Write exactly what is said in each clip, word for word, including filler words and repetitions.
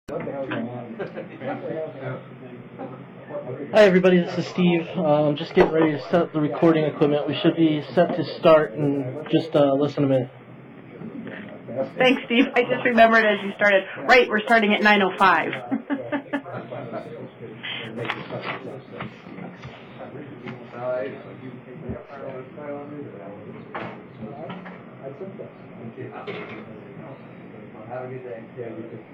Hi everybody, this is Steve. Uh, I'm just getting ready to set up the recording equipment. We should be set to start in just uh, less than a minute. Thanks, Steve. I just remembered as you started. Right, we're starting at nine oh five. Have a good day. Yeah, you too.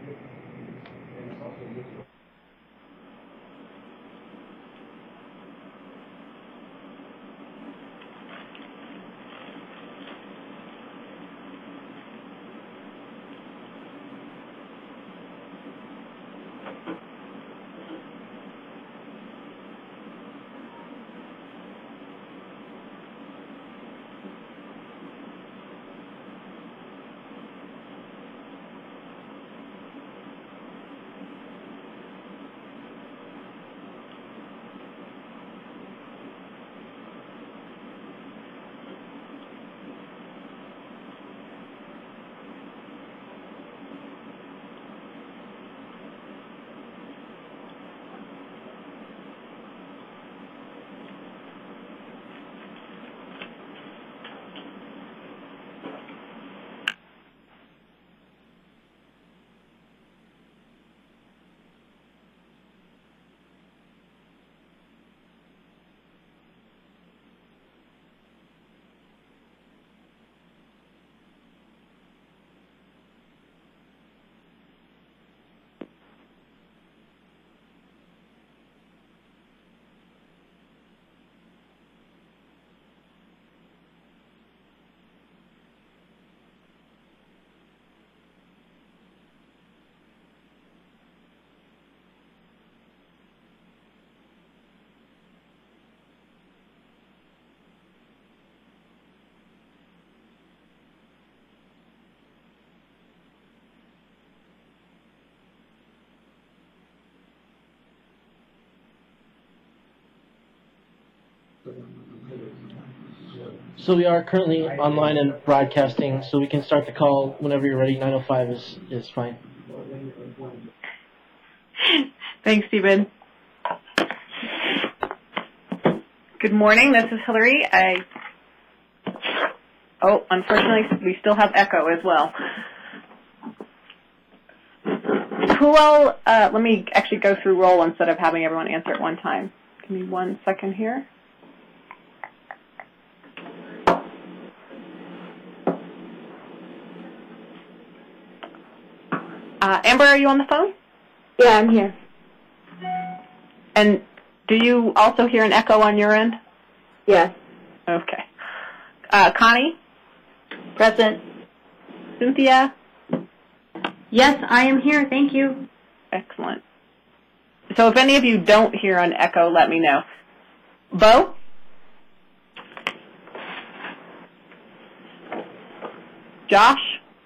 So we are currently online and broadcasting, so we can start the call whenever you're ready. nine oh five is, is fine. Thanks, Stephen. Good morning. This is Hillary. I. Oh, unfortunately, we still have echo as well. Who all? Uh, let me actually go through roll instead of having everyone answer at one time. Give me one second here. Uh, Amber, are you on the phone? Yeah, I'm here. And do you also hear an echo on your end? Yes. Okay. Uh, Connie? Present. Cynthia? Yes, I am here. Thank you. Excellent. So if any of you don't hear an echo, let me know. Bo? Josh?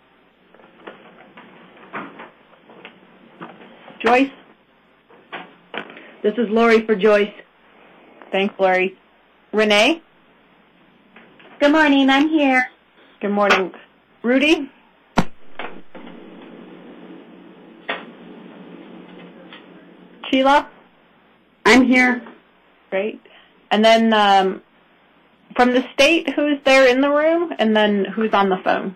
Joyce? This is Lori for Joyce. Thanks, Lori. Renee? Good morning. I'm here. Good morning. Rudy? Sheila? I'm here. Great. And then um, from the state, who's there in the room, and then who's on the phone?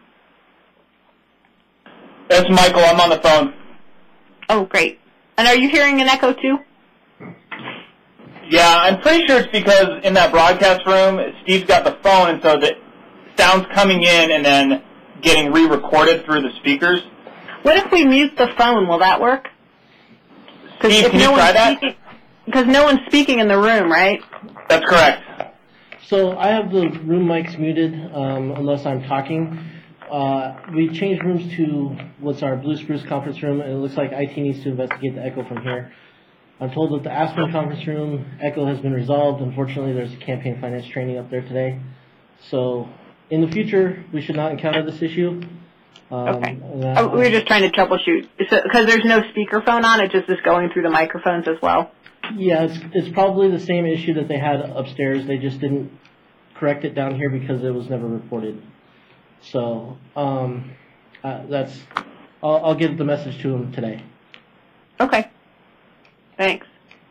It's Michael. I'm on the phone. Oh, great. And are you hearing an echo, too? Yeah, I'm pretty sure it's because in that broadcast room, Steve's got the phone, and so the sound's coming in and then getting re-recorded through the speakers. What if we mute the phone? Will that work? Steve, can no you try that? Because no one's speaking in the room, right? That's correct. So I have the room mics muted um, unless I'm talking. Uh, we changed rooms to what's our Blue Spruce conference room, and it looks like I T needs to investigate the echo from here. I'm told that the Aspen conference room echo has been resolved. Unfortunately, there's a campaign finance training up there today. So in the future, we should not encounter this issue. Um, okay. That, oh, we were just trying to troubleshoot. Because there's no speakerphone on, it just is going through the microphones as well. Yeah, it's, it's probably the same issue that they had upstairs. They just didn't correct it down here because it was never reported. So um, uh, that's I'll, I'll give the message to them today. Okay. Thanks.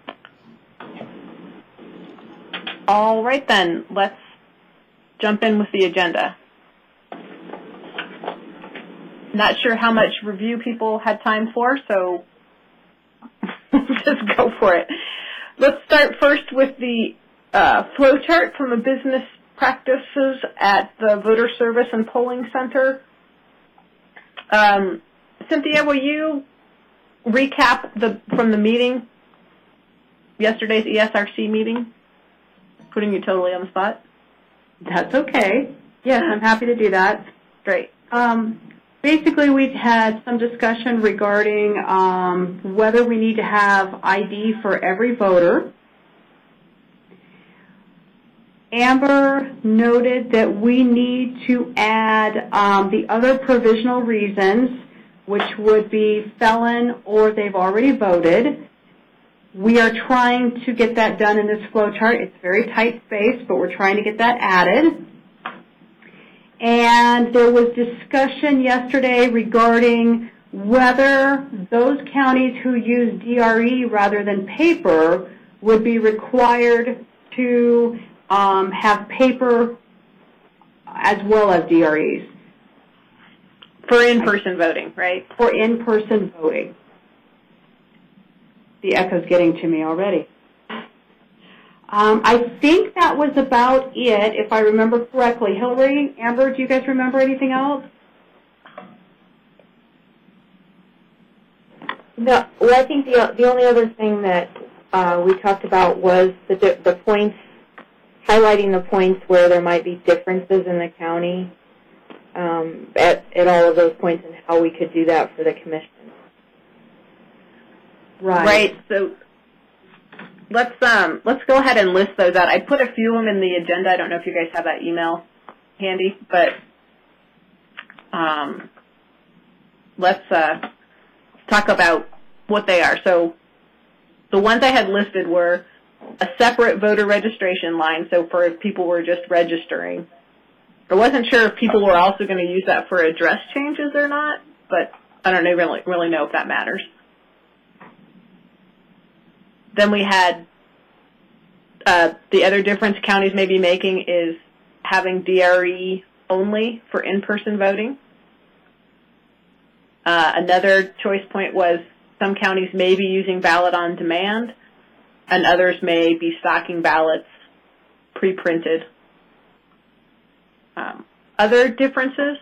All right, then. Let's jump in with the agenda. Not sure how much review people had time for, so just go for it. Let's start first with the uh, flow chart from the business practices at the Voter Service and Polling Center. Um, Cynthia, will you recap the from the meeting, yesterday's E S R C meeting? Putting you totally on the spot. That's okay. Yes, I'm happy to do that. Great. Um, basically, we had some discussion regarding um, whether we need to have I D for every voter. Amber noted that we need to add um, the other provisional reasons, which would be felon or they've already voted. We are trying to get that done in this flow chart. It's very tight space, but we're trying to get that added. And there was discussion yesterday regarding whether those counties who use D R E rather than paper would be required to um, have paper as well as D R Es. For in-person voting, right? For in-person voting. The echo's getting to me already. Um, I think that was about it, if I remember correctly. Hillary, Amber, do you guys remember anything else? No, well, I think the the only other thing that uh, we talked about was the the points, highlighting the points where there might be differences in the county um, at at all of those points, and how we could do that for the commission. Right. Right. So let's um let's go ahead and list those out. I put a few of them in the agenda. I don't know if you guys have that email handy, but um let's uh talk about what they are. So the ones I had listed were a separate voter registration line, so for if people were just registering. I wasn't sure if people were also going to use that for address changes or not, but I don't know, really, really know if that matters. Then we had uh, the other difference counties may be making is having D R E only for in-person voting. Uh, another choice point was some counties may be using ballot on demand, and others may be stocking ballots pre-printed. Um, other differences?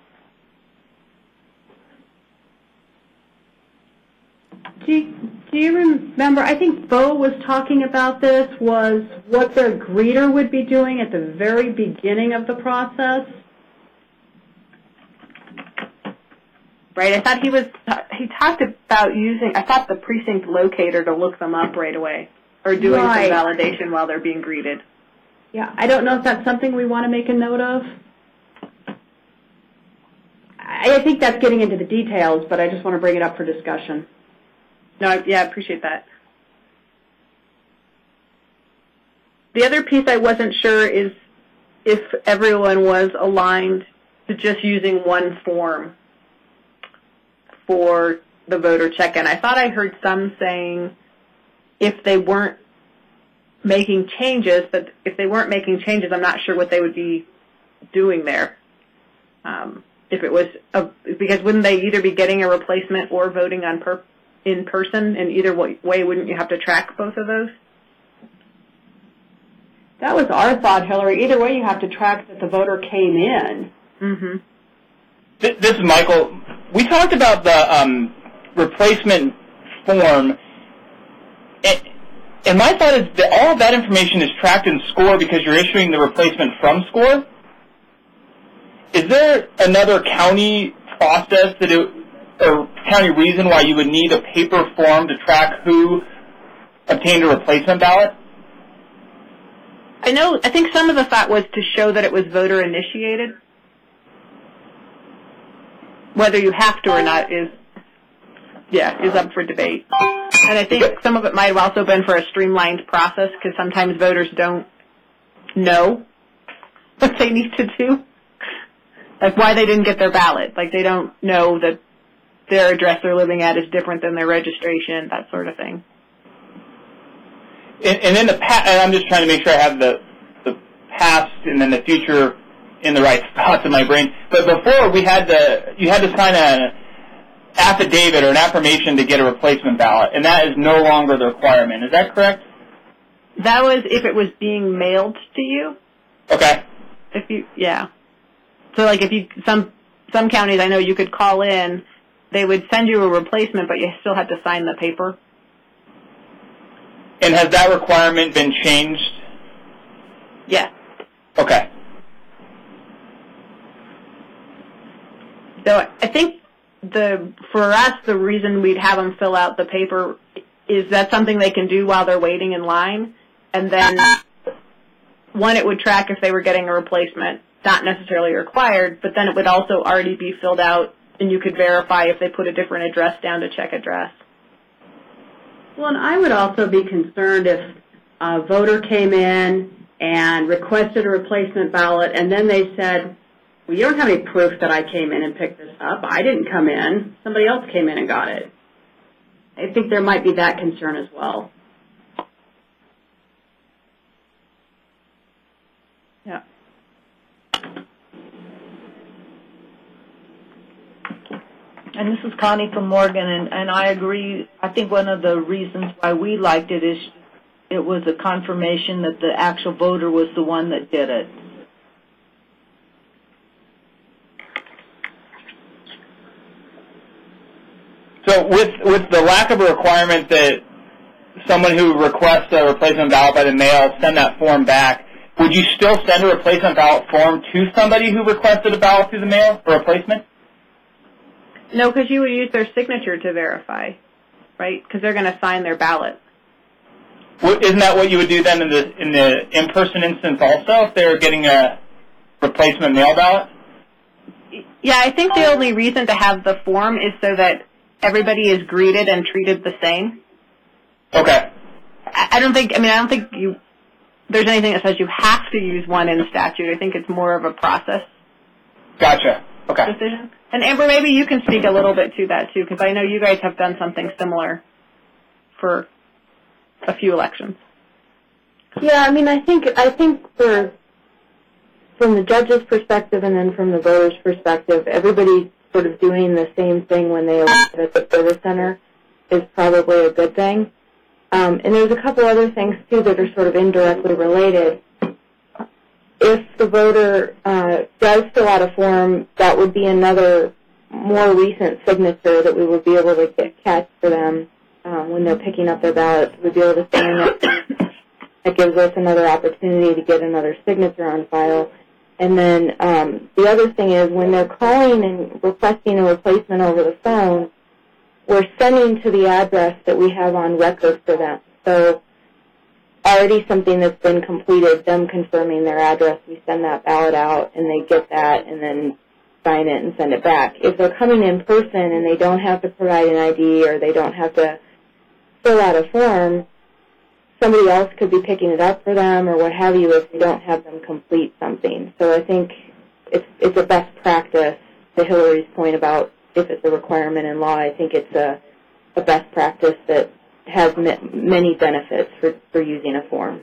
Do you, do you remember, I think Bo was talking about this, was what the greeter would be doing at the very beginning of the process? Right, I thought he was, he talked about using, I thought the precinct locator to look them up right away, or doing Right. some validation while they're being greeted. Yeah, I don't know if that's something we want to make a note of. I I think that's getting into the details, but I just want to bring it up for discussion. No, I, yeah, I appreciate that. The other piece I wasn't sure is if everyone was aligned to just using one form for the voter check-in. I thought I heard some saying if they weren't making changes, but if they weren't making changes, I'm not sure what they would be doing there. Um, if it was, a, because wouldn't they either be getting a replacement or voting on per, in person? And either way, wouldn't you have to track both of those? That was our thought, Hillary. Either way, you have to track that the voter came in. Mm-hmm. This, this is Michael. We talked about the um, replacement form, and, and my thought is that all of that information is tracked in SCORE because you're issuing the replacement from SCORE. Is there another county process that it, or county reason why you would need a paper form to track who obtained a replacement ballot? I know, I think some of the thought was to show that it was voter initiated. Whether you have to or not is, yeah, is up for debate. And I think some of it might have also been for a streamlined process because sometimes voters don't know what they need to do. Like why they didn't get their ballot. Like they don't know that their address they're living at is different than their registration, that sort of thing. And, and in the past, and I'm just trying to make sure I have the the past and then the future in the right spots in my brain. But before, we had to you had to sign an affidavit or an affirmation to get a replacement ballot, and that is no longer the requirement. Is that correct? That was if it was being mailed to you. Okay. If you, yeah. So like if you some some counties I know you could call in, they would send you a replacement, but you still had to sign the paper. And has that requirement been changed? Yes. Okay. So I think the for us the reason we'd have them fill out the paper is that something they can do while they're waiting in line, and then one, it would track if they were getting a replacement, not necessarily required, but then it would also already be filled out, and you could verify if they put a different address down to check address. Well, and I would also be concerned if a voter came in and requested a replacement ballot, and then they said, well, you don't have any proof that I came in and picked this up. I didn't come in. Somebody else came in and got it. I think there might be that concern as well. Yeah. And this is Connie from Morgan, and, and I agree. I think one of the reasons why we liked it is it was a confirmation that the actual voter was the one that did it. So with with the lack of a requirement that someone who requests a replacement ballot by the mail send that form back, would you still send a replacement ballot form to somebody who requested a ballot through the mail for replacement? No, because you would use their signature to verify, right? Because they're going to sign their ballot. Well, isn't that what you would do then in the in the in-person instance also, if they're getting a replacement mail ballot? Yeah, I think the only reason to have the form is so that everybody is greeted and treated the same. Okay. I don't think, I mean, I don't think you, there's anything that says you have to use one in statute. I think it's more of a process Gotcha. Okay. decision. And Amber, maybe you can speak a little bit to that too, because I know you guys have done something similar for a few elections. Yeah, I mean, I think I think for from the judge's perspective and then from the voters' perspective, everybody sort of doing the same thing when they elect at the service center is probably a good thing. Um, and there's a couple other things too that are sort of indirectly related. If the voter uh, does fill out a form, that would be another more recent signature that we would be able to get catch for them um, when they're picking up their ballots. We'd be able to scan it. That gives us another opportunity to get another signature on file. And then um, the other thing is when they're calling and requesting a replacement over the phone, we're sending to the address that we have on record for them. So already something that's been completed, them confirming their address, we send that ballot out and they get that and then sign it and send it back. If they're coming in person and they don't have to provide an I D or they don't have to fill out a form, somebody else could be picking it up for them or what have you if they don't have them complete something. So I think it's it's a best practice, to Hillary's point about if it's a requirement in law, I think it's a, a best practice that has many benefits for, for using a form.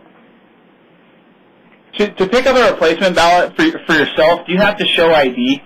To, to pick up a replacement ballot for, for yourself, do you have to show I D?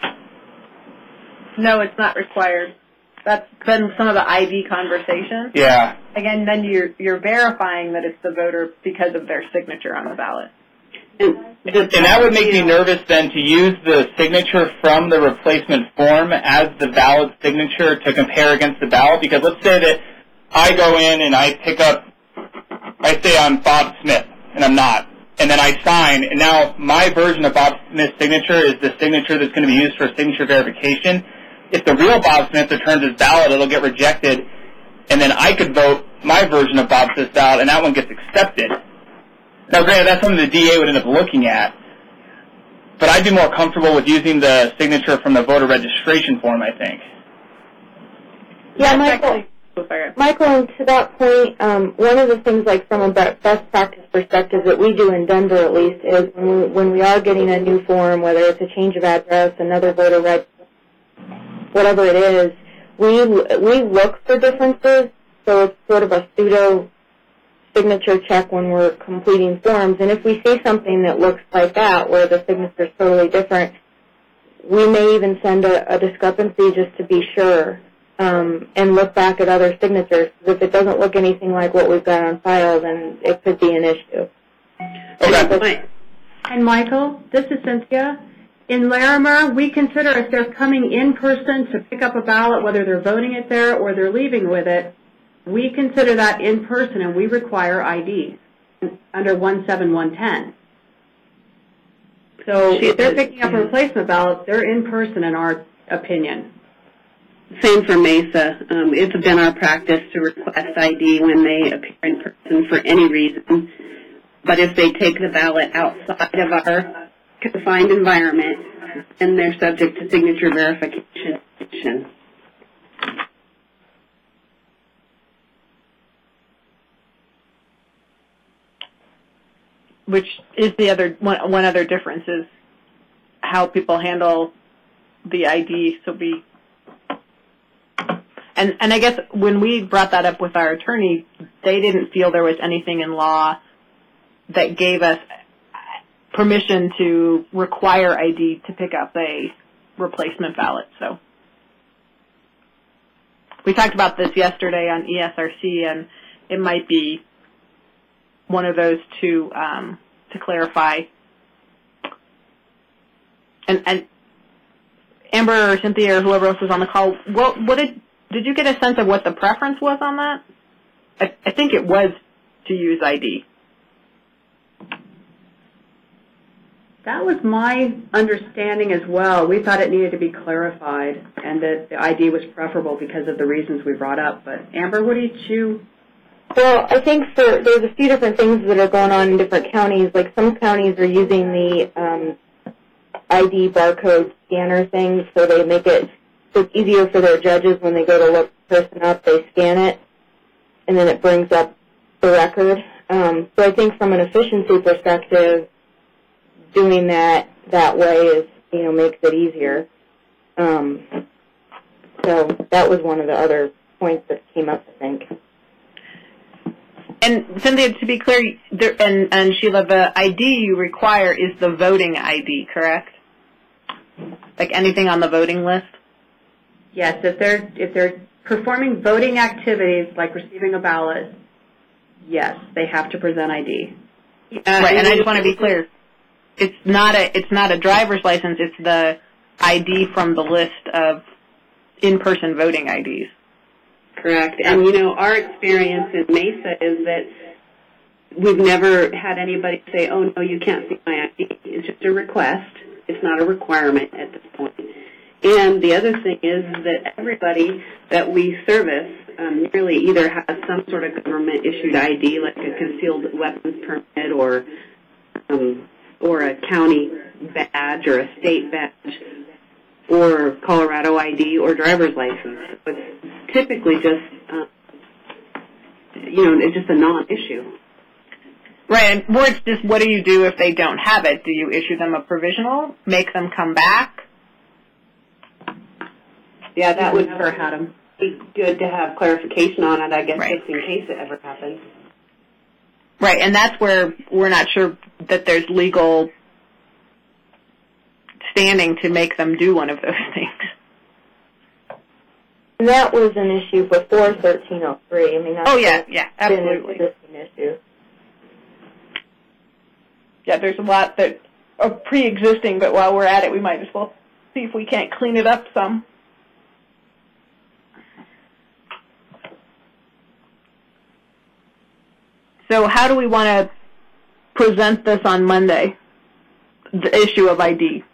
No, it's not required. That's been some of the I D conversation. Yeah. Again, then you're you're verifying that it's the voter because of their signature on the ballot. And, And that would make me nervous then to use the signature from the replacement form as the valid signature to compare against the ballot, because let's say that I go in and I pick up, I say I'm Bob Smith, and I'm not, and then I sign, and now my version of Bob Smith's signature is the signature that's going to be used for signature verification. If the real Bob Smith returns his ballot, it'll get rejected, and then I could vote my version of Bob Smith's ballot, and that one gets accepted. Now, granted, that's something the D A would end up looking at, but I'd be more comfortable with using the signature from the voter registration form, I think. Yeah, Michael. Michael, and to that point, um, one of the things, like from a best practice perspective that we do in Denver, at least, is when we, when we are getting a new form, whether it's a change of address, another voter reg, whatever it is, we we look for differences, so it's sort of a pseudo signature check when we're completing forms. And if we see something that looks like that, where the signature is totally different, we may even send a, a discrepancy just to be sure, um, and look back at other signatures. If it doesn't look anything like what we've got on file, then it could be an issue. Okay. And Michael, this is Cynthia. In Larimer, we consider if they're coming in person to pick up a ballot, whether they're voting it there or they're leaving with it, we consider that in person, and we require I D under one seven one ten. So if they're picking up a replacement ballot, they're in person in our opinion. Same for Mesa. Um, it's been our practice to request I D when they appear in person for any reason. But if they take the ballot outside of our confined environment, then they're subject to signature verification. Which is the other one, one other difference is how people handle the I D. So we, and and I guess when we brought that up with our attorney, they didn't feel there was anything in law that gave us permission to require I D to pick up a replacement ballot. So we talked about this yesterday on E S R C, and it might be one of those to um, to clarify. And, and Amber or Cynthia or whoever else is on the call, what, what did did you get a sense of what the preference was on that? I, I think it was to use I D. That was my understanding as well. We thought it needed to be clarified and that the I D was preferable because of the reasons we brought up. But Amber, what did you? Well, I think for, there's a few different things that are going on in different counties. Like some counties are using the um, I D barcode scanner thing, so they make it so it's easier for their judges when they go to look the person up, they scan it, and then it brings up the record. Um, so I think from an efficiency perspective, doing that that way is, you know, makes it easier. Um, so that was one of the other points that came up, I think. And Cynthia, to be clear, there, and, and Sheila, the I D you require is the voting I D, correct? Like anything on the voting list? Yes, if they're if they're performing voting activities like receiving a ballot, yes, they have to present I D. Uh, right, and I just want to be clear. It's not a it's not a driver's license. It's the I D from the list of in-person voting I Ds. Correct. And, you know, our experience in Mesa is that we've never had anybody say, oh, no, you can't see my I D. It's just a request. It's not a requirement at this point. And the other thing is that everybody that we service um, nearly either has some sort of government-issued I D, like a concealed weapons permit or um, or a county badge or a state badge or Colorado I D or driver's license. It's typically just, uh, you know, it's just a non-issue. Right, and more it's just what do you do if they don't have it? Do you issue them a provisional, make them come back? Yeah, that would never had them. be good to have clarification on it, I guess, Right. just in case it ever happens. Right, and that's where we're not sure that there's legal standing to make them do one of those things. And that was an issue before thirteen oh three. I mean, that's Oh, yeah, yeah, been absolutely. an existing issue. Yeah, there's a lot that are pre-existing, but while we're at it, we might as well see if we can't clean it up some. So how do we want to present this on Monday, the issue of I D?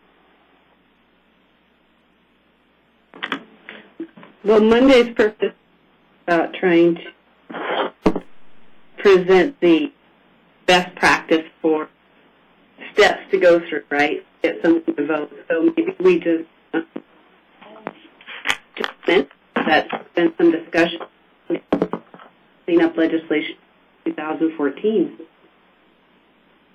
Well, Monday's purpose is about trying to present the best practice for steps to go through, right? Get someone to vote. So maybe we just uh, just meant that there's been some discussion clean up legislation in twenty fourteen.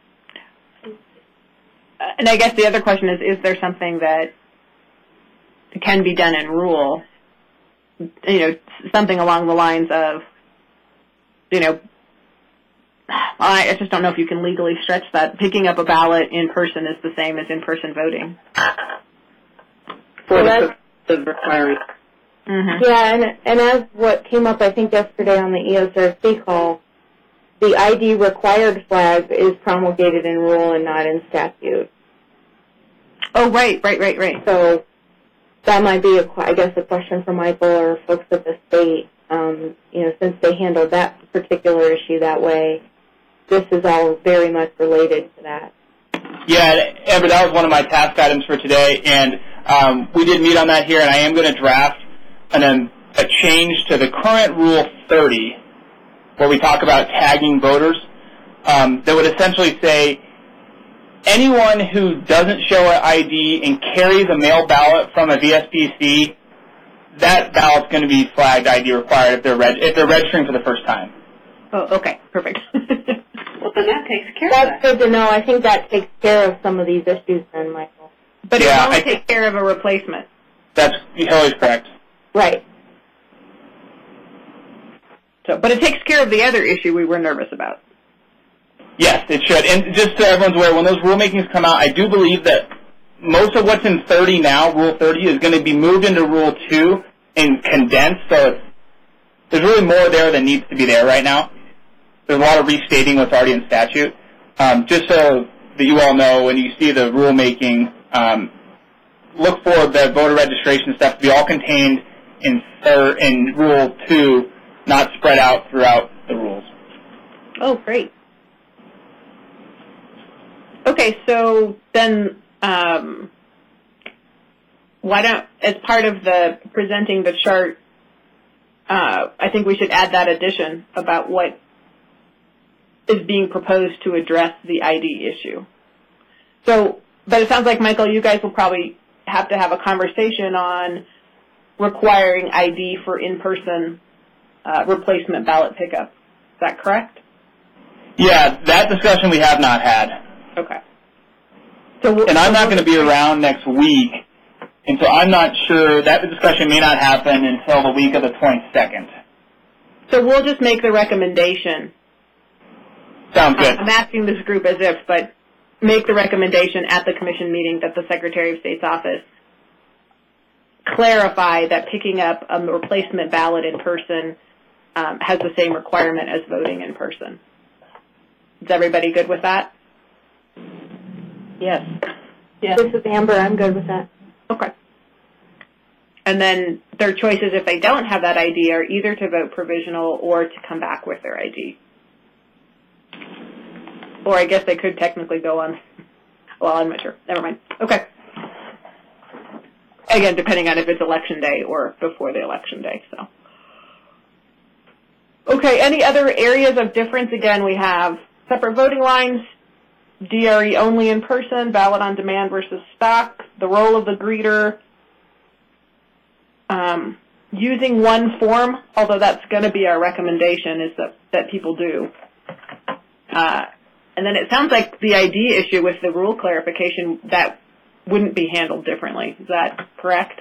And I guess the other question is, is there something that can be done in rule, you know, something along the lines of, you know, I just don't know if you can legally stretch that. Picking up a ballot in person is the same as in-person voting. For Well, the, the requiring. Mm-hmm. Yeah, and, and as what came up, I think, yesterday on the E S R C call, the I D required flag is promulgated in rule and not in statute. Oh, right, right, right, right. So that might be, a, I guess, a question for Michael or folks at the state. Um, you know, since they handled that particular issue that way, this is all very much related to that. Yeah, Amber, that was one of my task items for today, and um, we did meet on that here, and I am going to draft an, um, a change to the current Rule thirty, where we talk about tagging voters, um, that would essentially say anyone who doesn't show an I D and carries a mail ballot from a V S B C, that ballot's going to be flagged I D required if they're reg- if they're registering for the first time. Oh, okay, perfect. Well, then that takes care That's of that. good to know. I think that takes care of some of these issues then, Michael. But Yeah, it won't I take care of a replacement. That's always correct. Right. So, but it takes care of the other issue we were nervous about. Yes, it should. And just so everyone's aware, when those rulemakings come out, I do believe that most of what's in thirty now, Rule thirty, is going to be moved into Rule two and condensed, so it's, there's really more there than needs to be there right now. There's a lot of restating what's already in statute. Um, just so that you all know, when you see the rulemaking, um, look for the voter registration stuff to be all contained in, thir- in Rule two, not spread out throughout the rules. Oh, great. Okay, so then um, why don't, as part of the presenting the chart, uh, I think we should add that addition about what is being proposed to address the I D issue. So, but it sounds like, Michael, you guys will probably have to have a conversation on requiring I D for in-person uh, replacement ballot pickup. Is that correct? Yeah, that discussion we have not had. Okay. So we'll, And I'm so not we'll going to be around next week, and so I'm not sure, that discussion may not happen until the week of the twenty-second. So we'll just make the recommendation. Sounds good. I'm asking this group as if, but make the recommendation at the commission meeting that the Secretary of State's office clarify that picking up a replacement ballot in person um, has the same requirement as voting in person. Is everybody good with that? Yes. Yes. This is Amber. I'm good with that. Okay. And then their choices, if they don't have that I D, are either to vote provisional or to come back with their I D. Or I guess they could technically go on, well, I'm not sure. Never mind. Okay. Again, depending on if it's election day or before the election day, so. Okay, any other areas of difference? Again, we have separate voting lines, D R E only in person, ballot on demand versus stock, the role of the greeter, um, using one form, although that's going to be our recommendation, is that, that people do. Uh, and then it sounds like the I D issue with the rule clarification, that wouldn't be handled differently. Is that correct?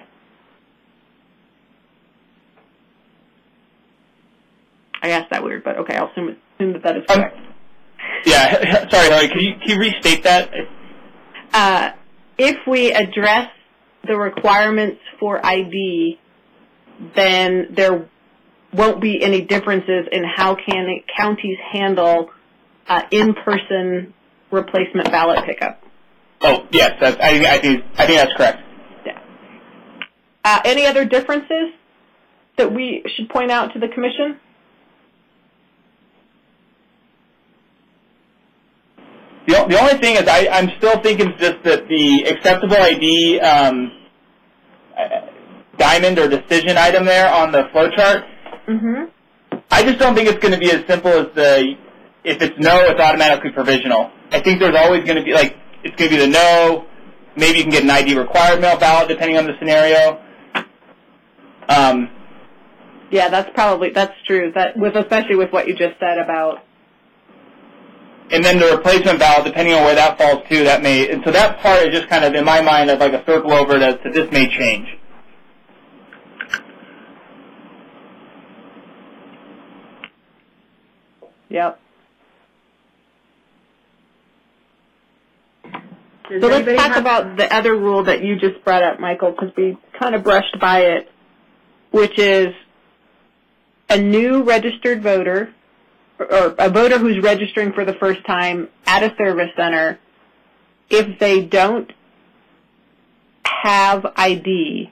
I asked that weird, but okay, I'll assume, assume that that is correct. Um, yeah, sorry, Holly, can you, can you restate that? Uh, if we address the requirements for I D, then there won't be any differences in how can counties handle uh, in-person replacement ballot pickup. Oh, yes, that's, I, I, think, I think that's correct. Yeah. Uh, any other differences that we should point out to the commission? The, the only thing is I, I'm still thinking just that the acceptable I D um, uh, diamond or decision item there on the flowchart, Mm-hmm. I just don't think it's going to be as simple as the, if it's no, it's automatically provisional. I think there's always going to be, like, it's going to be the no, maybe you can get an I D required mail ballot depending on the scenario. Um, Yeah, that's probably, that's true, That with especially with what you just said about. And then the replacement ballot, depending on where that falls to, that may, and so that part is just kind of, in my mind, of like a circle over to, to this may change. Yep. Does So let's anybody talk have- about the other rule that you just brought up, Michael, because we kind of brushed by it, which is a new registered voter, or a voter who's registering for the first time at a service center, if they don't have I D,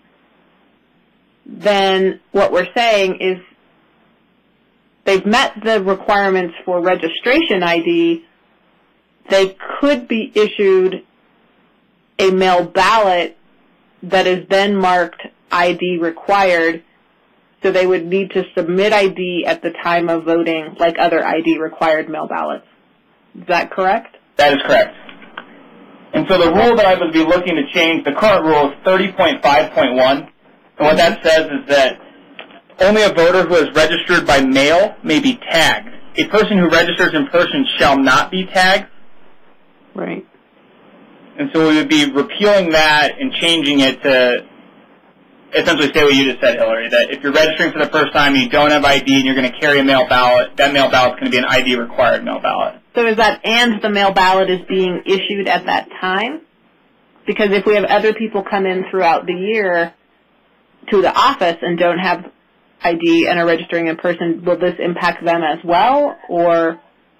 then what we're saying is they've met the requirements for registration I D, they could be issued a mail ballot that is then marked I D required, so they would need to submit I D at the time of voting like other I D required mail ballots. Is that correct? That is correct. And so the rule that I would be looking to change, the current rule is thirty point five point one, and what that says is that only a voter who is registered by mail may be tagged. A person who registers in person shall not be tagged. Right. And so we would be repealing that and changing it to essentially say what you just said, Hillary, that if you're registering for the first time and you don't have I D and you're going to carry a mail ballot, that mail ballot is going to be an I D required mail ballot. So is that and the mail ballot is being issued at that time? Because if we have other people come in throughout the year to the office and don't have I D and are registering in person, will this impact them as well, or?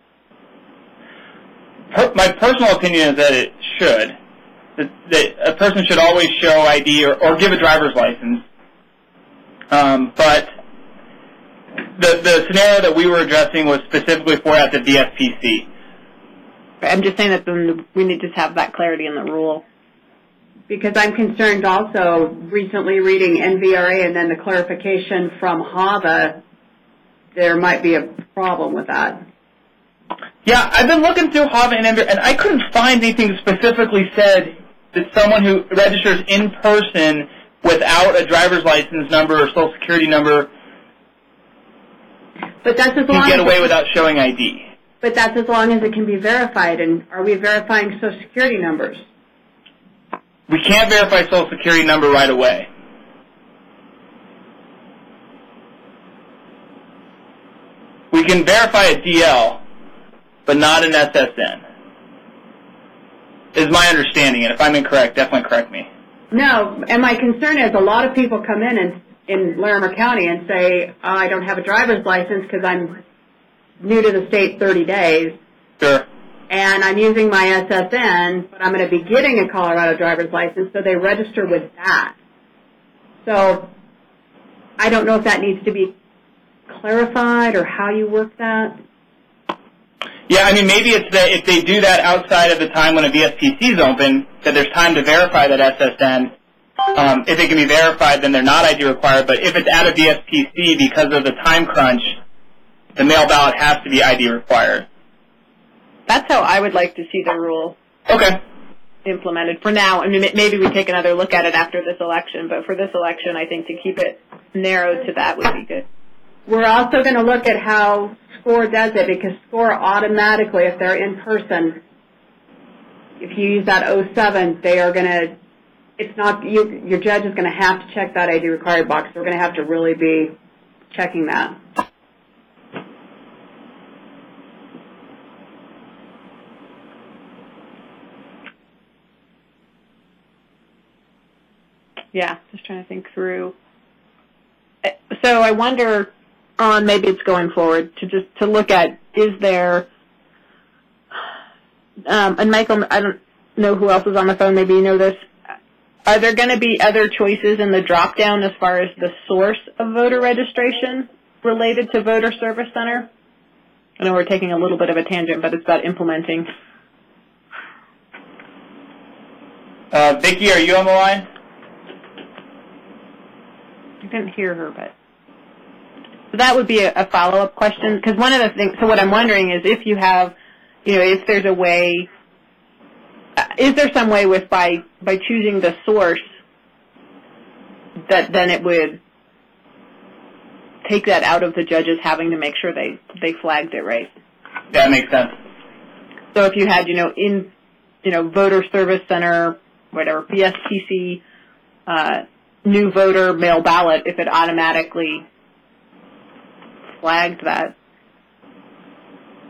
Per, my personal opinion is that it should. That, that a person should always show I D or, or give a driver's license. Um, but the the scenario that we were addressing was specifically for at the V S P C. I'm just saying that then we need to have that clarity in the rule. Because I'm concerned also, recently reading N V R A and then the clarification from HAVA, there might be a problem with that. Yeah, I've been looking through HAVA and N V R A, and I couldn't find anything specifically said that someone who registers in person without a driver's license number or social security number But that's as long can get as away it, without showing I D. But that's as long as it can be verified. And are we verifying social security numbers? We can't verify social security number right away. We can verify a D L, but not an S S N. Is my understanding, and if I'm incorrect, definitely correct me. No, and my concern is a lot of people come in and, in Larimer County and say, oh, I don't have a driver's license because I'm new to the state thirty days. Sure. And I'm using my S S N, but I'm going to be getting a Colorado driver's license, so they register with that. So I don't know if that needs to be clarified or how you work that. Yeah, I mean, maybe it's that if they do that outside of the time when a V S P C is open, that there's time to verify that S S N. Um, if it can be verified, then they're not I D required. But if it's at a V S P C because of the time crunch, the mail ballot has to be I D required. That's how I would like to see the rule Okay. implemented for now. I mean, maybe we take another look at it after this election, but for this election, I think to keep it narrowed to that would be good. We're also going to look at how SCORE does it, because SCORE automatically, if they're in person, if you use that oh seven, they are going to, it's not, you, your judge is going to have to check that I D required box. We're going to have to really be checking that. Yeah, just trying to think through. So I wonder on maybe it's going forward to just to look at, is there, um, and Michael, I don't know who else is on the phone, maybe you know this, are there going to be other choices in the drop-down as far as the source of voter registration related to Voter Service Center? I know we're taking a little bit of a tangent, but it's about implementing. Uh, Vicki, are you on the line? I didn't hear her, but so that would be a, a follow-up question. Because one of the things, so what I'm wondering is if you have, you know, if there's a way, uh, is there some way with by by choosing the source that then it would take that out of the judges having to make sure they they flagged it right? That makes sense. So if you had, you know, in, you know, Voter Service Center, whatever, V S P C, uh, new voter mail ballot, if it automatically flagged that.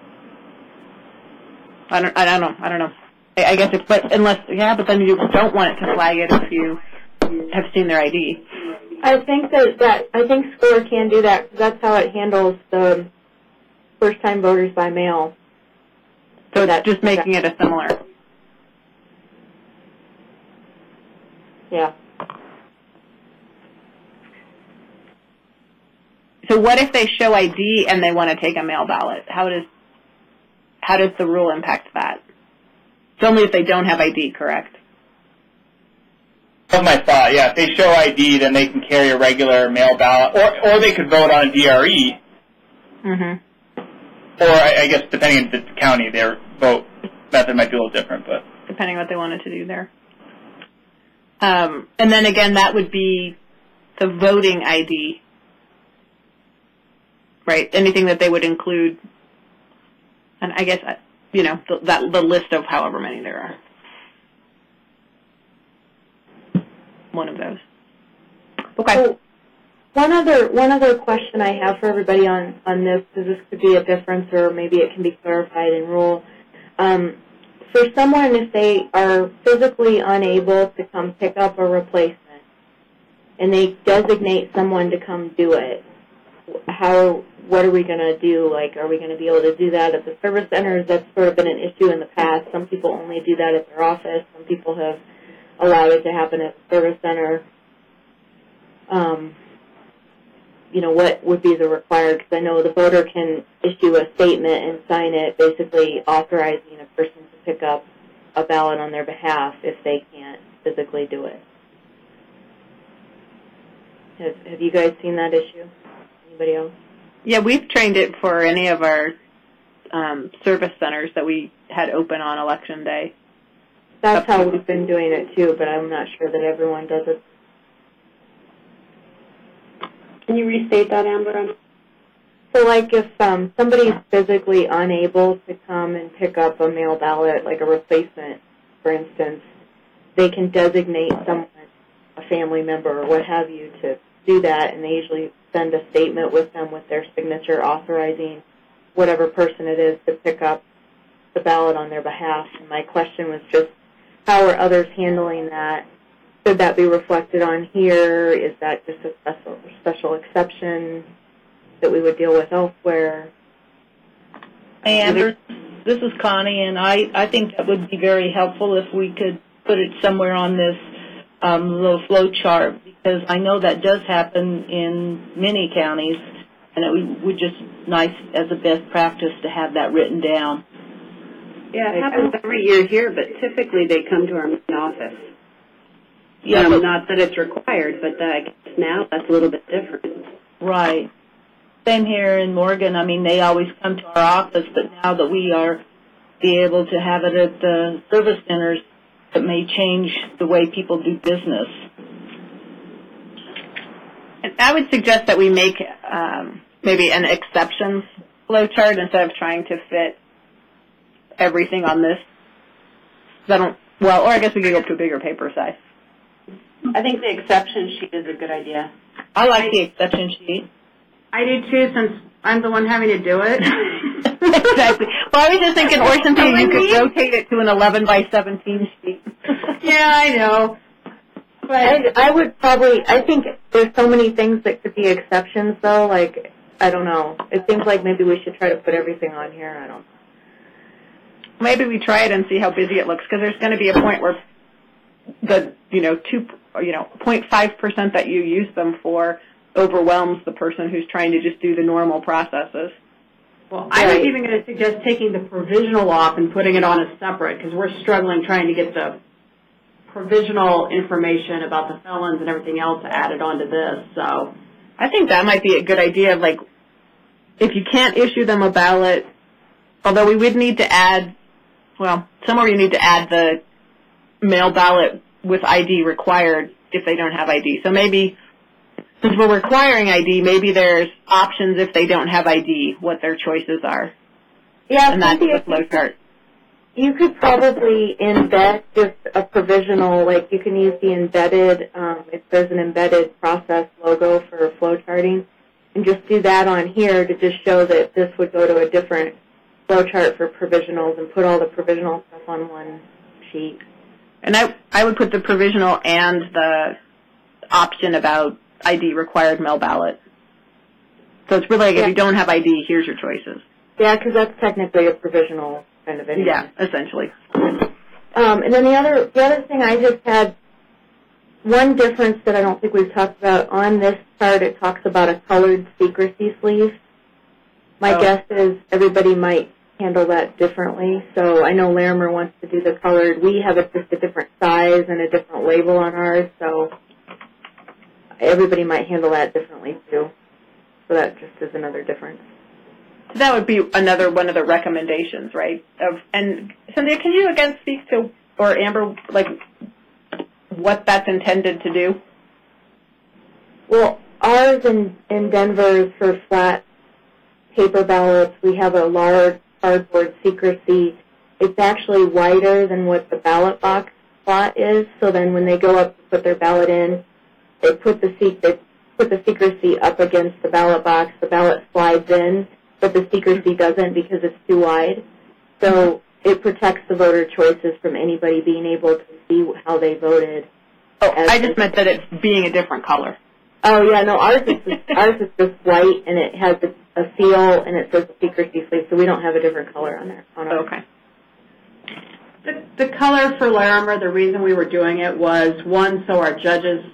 I don't, I don't know. I don't know. I, I guess if, but unless, yeah, but then you don't want it to flag it if you have seen their I D. I think that, that I think SCORE can do that because that's how it handles the first-time voters by mail. So That- it's just making it a similar. Yeah. So what if they show I D and they want to take a mail ballot? How does how does the rule impact that? It's only if they don't have I D, correct? That's my thought. Yeah, if they show I D, then they can carry a regular mail ballot, or or they could vote on a D R E. Mm-hmm. Or I, I guess depending on the county, their vote method might be a little different, but Depending on what they wanted to do there. Um, and then again, that would be the voting I D, right? Anything that they would include, and I guess you know the, that the list of however many there are. One of those. Okay. So one other one other question I have for everybody on on this, because this could be a difference, or maybe it can be clarified in rule. Um, for someone, if they are physically unable to come pick up a replacement, and they designate someone to come do it, how what are we going to do? Like, are we going to be able to do that at the service centers? That's sort of been an issue in the past. Some people only do that at their office. Some people have allowed it to happen at the service center. Um, you know, what would be the required? Because I know the voter can issue a statement and sign it, basically authorizing a person to pick up a ballot on their behalf if they can't physically do it. Have, have you guys seen that issue? Anybody else? Yeah, we've trained it for any of our um, service centers that we had open on Election Day. That's how we've been doing it too, but I'm not sure that everyone does it. Can you restate that, Amber? So, like, if um, somebody's physically unable to come and pick up a mail ballot, like a replacement, for instance, they can designate someone, a family member or what have you, to do that, and they usually send a statement with them with their signature authorizing whatever person it is to pick up the ballot on their behalf. And my question was just, how are others handling that? Should that be reflected on here? Is that just a special, special exception that we would deal with elsewhere? Hey, Amber, this is Connie, and I, I think that would be very helpful if we could put it somewhere on this um, little flow chart, because I know that does happen in many counties, and it would just nice as a best practice to have that written down. Yeah, it happens every year here, but typically they come to our main office. Yeah, um, but, not that it's required, but uh, I guess now that's a little bit different. right. Same here in Morgan. I mean, they always come to our office, but now that we are be able to have it at the service centers, it may change the way people do business. And I would suggest that we make um, maybe an exceptions flow chart instead of trying to fit everything on this. I don't, well, or I guess we could go to a bigger paper size. I think the exception sheet is a good idea. I like the exception sheet. I do too, since I'm the one having to do it. Exactly. Well, I was just thinking, or something you could rotate it to an eleven by seventeen sheet. Yeah, I know. But I, I would probably, I think there's so many things that could be exceptions, though. Like, I don't know. It seems like maybe we should try to put everything on here. I don't know. Maybe we try it and see how busy it looks, because there's going to be a point where the, you know, two, you know, zero point five percent that you use them for overwhelms the person who's trying to just do the normal processes. Well, I was even going to suggest taking the provisional off and putting it on as separate, because we're struggling trying to get the provisional information about the felons and everything else added onto this. So I think that might be a good idea. Like, if you can't issue them a ballot, although we would need to add, well, somewhere you need to add the mail ballot with I D required if they don't have I D. So maybe, since we're requiring I D, maybe there's options if they don't have I D, what their choices are. Yeah, And that's Cynthia, the flow chart. you could probably embed just a provisional, like you can use the embedded, um, if there's an embedded process logo for flow charting, and just do that on here to just show that this would go to a different flow chart for provisionals and put all the provisional stuff on one sheet. And I, I would put the provisional and the option about I D required mail ballot. So it's really like Yeah. if you don't have I D, here's your choices. Yeah, because that's technically a provisional kind of anyway. Yeah, essentially. Um, and then the other the other thing I just had, one difference that I don't think we've talked about on this chart, it talks about a colored secrecy sleeve. My Oh. guess is everybody might handle that differently. So I know Larimer wants to do the colored. We have it just a different size and a different label on ours, so everybody might handle that differently too. So that just is another difference. So that would be another one of the recommendations, right? Of and Cynthia, can you again speak to, or Amber, like what that's intended to do? Well, ours in, in Denver is for flat paper ballots. We have a large cardboard secrecy. It's actually wider than what the ballot box slot is, so then when they go up to put their ballot in, they put the se- they put the secrecy up against the ballot box. The ballot slides in, but the secrecy doesn't because it's too wide. So it protects the voter choices from anybody being able to see how they voted. Oh, I just meant that it's being a different color. Oh yeah, no, ours is just, ours is just white and it has a, a seal and it says secrecy sleeve, so we don't have a different color on there. On ours. Okay. The, the color for Larimer, the reason we were doing it was, one, so our judges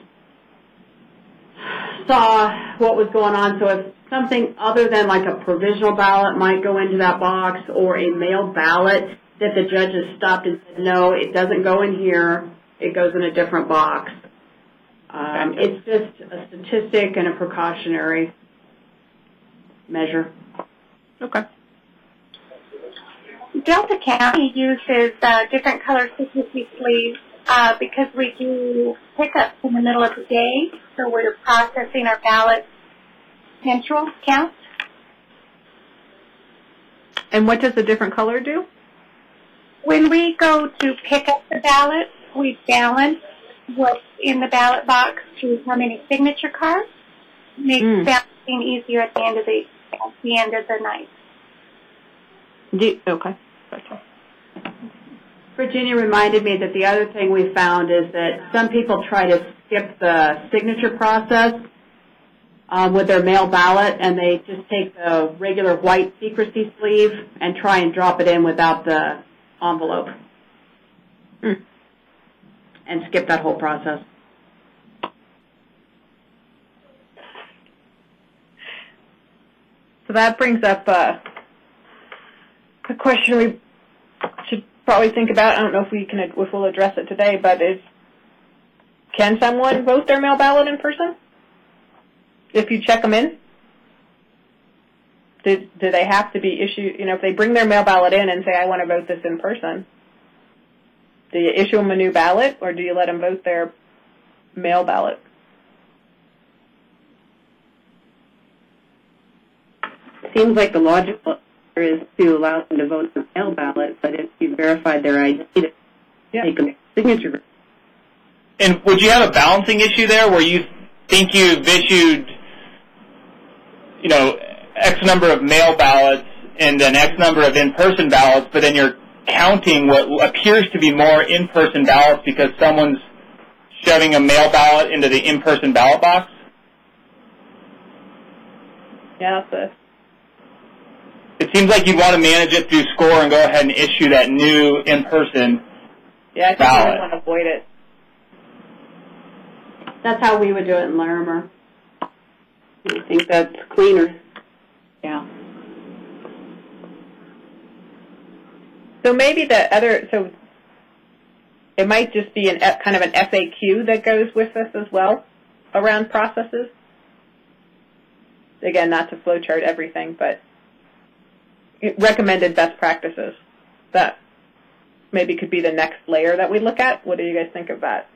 saw what was going on. So if something other than like a provisional ballot might go into that box or a mail ballot, that the judges stopped and said, no, it doesn't go in here, it goes in a different box. Um, it's just a statistic and a precautionary measure. Okay. Delta County uses uh, different color secrecy sleeves uh, because we do pickups in the middle of the day, so we're processing our ballots central counts. And what does the different color do? When we go to pick up the ballots, we balance what's in the ballot box to how many signature cards. Makes Mm. balancing easier at the end of the at the end of the night. Do, okay. Gotcha. Virginia reminded me that the other thing we found is that some people try to skip the signature process um, with their mail ballot, and they just take the regular white secrecy sleeve and try and drop it in without the envelope. Mm. And skip that whole process. So that brings up uh, a question we should probably think about. I don't know if we can, if we'll address it today, but is, can someone vote their mail ballot in person? If you check them in? Do, do they have to be issued, you know, if they bring their mail ballot in and say, I want to vote this in person, do you issue them a new ballot, or do you let them vote their mail ballot? Seems like the logical answer is to allow them to vote the mail ballot, but if you verified their I D, to Yeah. take a signature. And would you have a balancing issue there where you think you've issued, you know, X number of mail ballots and then X number of in-person ballots, but then you're counting what appears to be more in-person ballots because someone's shoving a mail ballot into the in-person ballot box? Yeah, that's a, It seems like you'd want to manage it through SCORE and go ahead and issue that new in-person yeah, I think ballot. we want to avoid it. That's how we would do it in Larimer. I think that's cleaner. Yeah. So maybe the other, so it might just be an kind of an F A Q that goes with this as well around processes. Again, not to flowchart everything, but recommended best practices. That maybe could be the next layer that we look at. What do you guys think of that?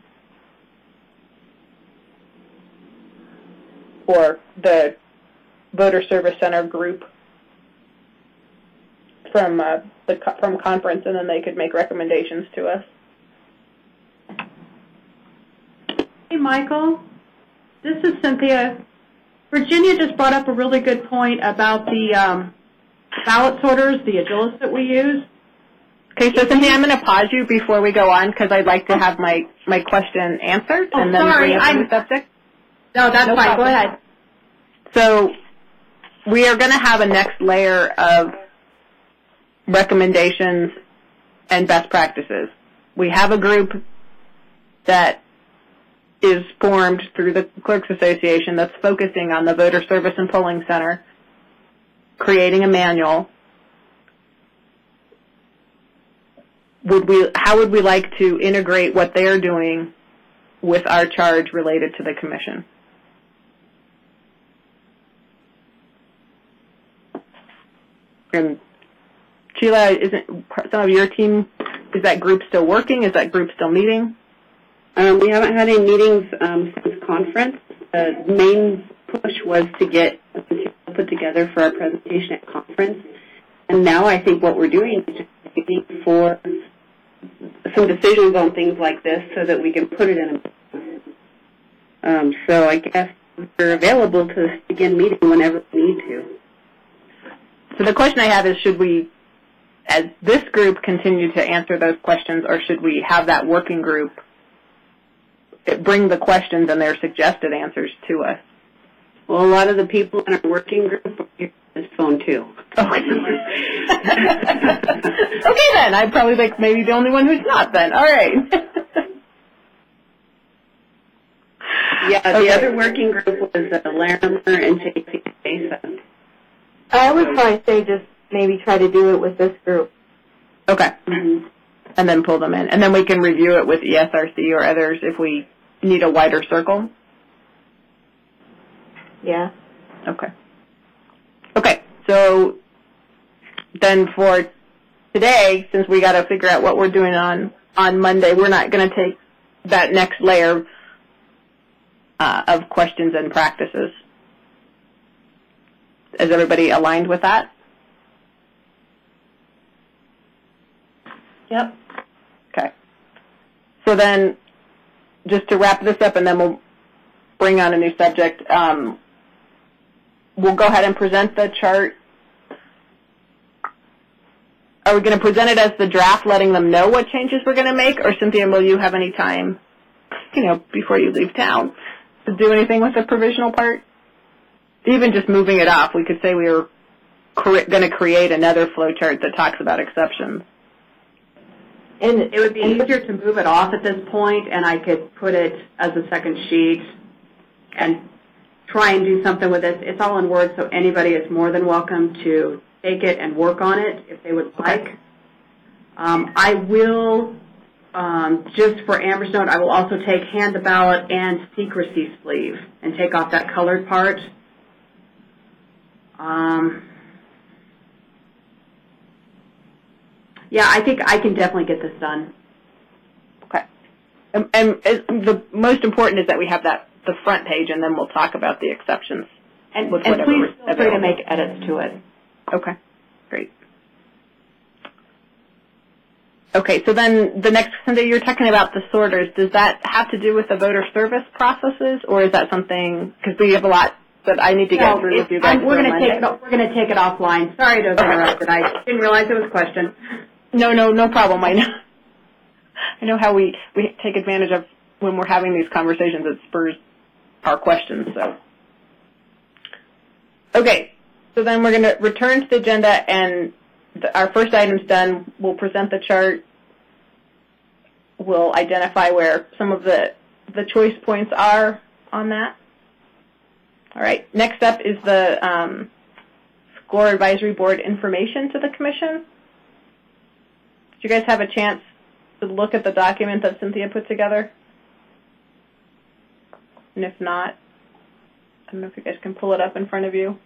Or the Voter Service Center group from uh, the from conference, and then they could make recommendations to us. Hey, Michael. This is Cynthia. Virginia just brought up a really good point about the um, ballot sorters, the Agilis that we use. Okay, so Cynthia, I'm going to pause you before we go on because I'd like to have my, my question answered. Oh, and then sorry, bring up I'm- the subject. No, that's No fine. problem. Go ahead. So we are going to have a next layer of recommendations and best practices. We have a group that is formed through the Clerks Association that's focusing on the Voter Service and Polling Center, creating a manual. Would we, how would we like to integrate what they're doing with our charge related to the commission? And Sheila, isn't some of your team, is that group still working? Is that group still meeting? Um, we haven't had any meetings um, since conference. The main push was to get a material put together for our presentation at conference. And now I think what we're doing is just waiting for some decisions on things like this so that we can put it in a um, so I guess we're available to begin meeting whenever we need to. So the question I have is, should we, as this group, continue to answer those questions, or should we have that working group bring the questions and their suggested answers to us? Well, a lot of the people in our working group are here on this phone, too. Okay. Okay, then. I'm probably like maybe the only one who's not then. All right. Yeah, the Okay. other working group was uh, Larimer and J C Mesa. I would probably say just maybe try to do it with this group. Okay. Mm-hmm. And then pull them in. And then we can review it with E S R C or others if we need a wider circle. Yeah. Okay. Okay, so then for today, since we got to figure out what we're doing on, on Monday, we're not going to take that next layer uh, of questions and practices. Is everybody aligned with that? Yep. Okay. So then, just to wrap this up, and then we'll bring on a new subject, um, we'll go ahead and present the chart. Are we going to present it as the draft, letting them know what changes we're going to make, or Cynthia, will you have any time, you know, before you leave town, to do anything with the provisional part? Even just moving it off, we could say we were cre- going to create another flow chart that talks about exceptions. And it would be easier to move it off at this point, and I could put it as a second sheet and try and do something with it. It's all in Word, so anybody is more than welcome to take it and work on it if they would like. Um, I will, um, just for Amber's note, I will also take hand the ballot and secrecy sleeve and take off that colored part. Um, yeah, I think I can definitely get this done. Okay. And, and the most important is that we have that the front page, and then we'll talk about the exceptions. And, with and whatever please is feel free to available. make edits to it. Okay, great. Okay, so then the next, Cynthia, you're talking about the sorters. Does that have to do with the voter service processes, or is that something, because we have a lot that I need to get No, through with it's- you guys I'm- we're for going to Monday? take it. We're going to take it offline. Sorry to have interrupted. I didn't realize it was a question. No, no, no problem. I know. I know how we we take advantage of when we're having these conversations. It spurs our questions. So, okay. So then we're going to return to the agenda, and the, our first item's done. We'll present the chart. We'll identify where some of the the choice points are on that. All right. Next up is the um, SCORE Advisory Board information to the Commission. Did you guys have a chance to look at the document that Cynthia put together? And if not, I don't know if you guys can pull it up in front of you.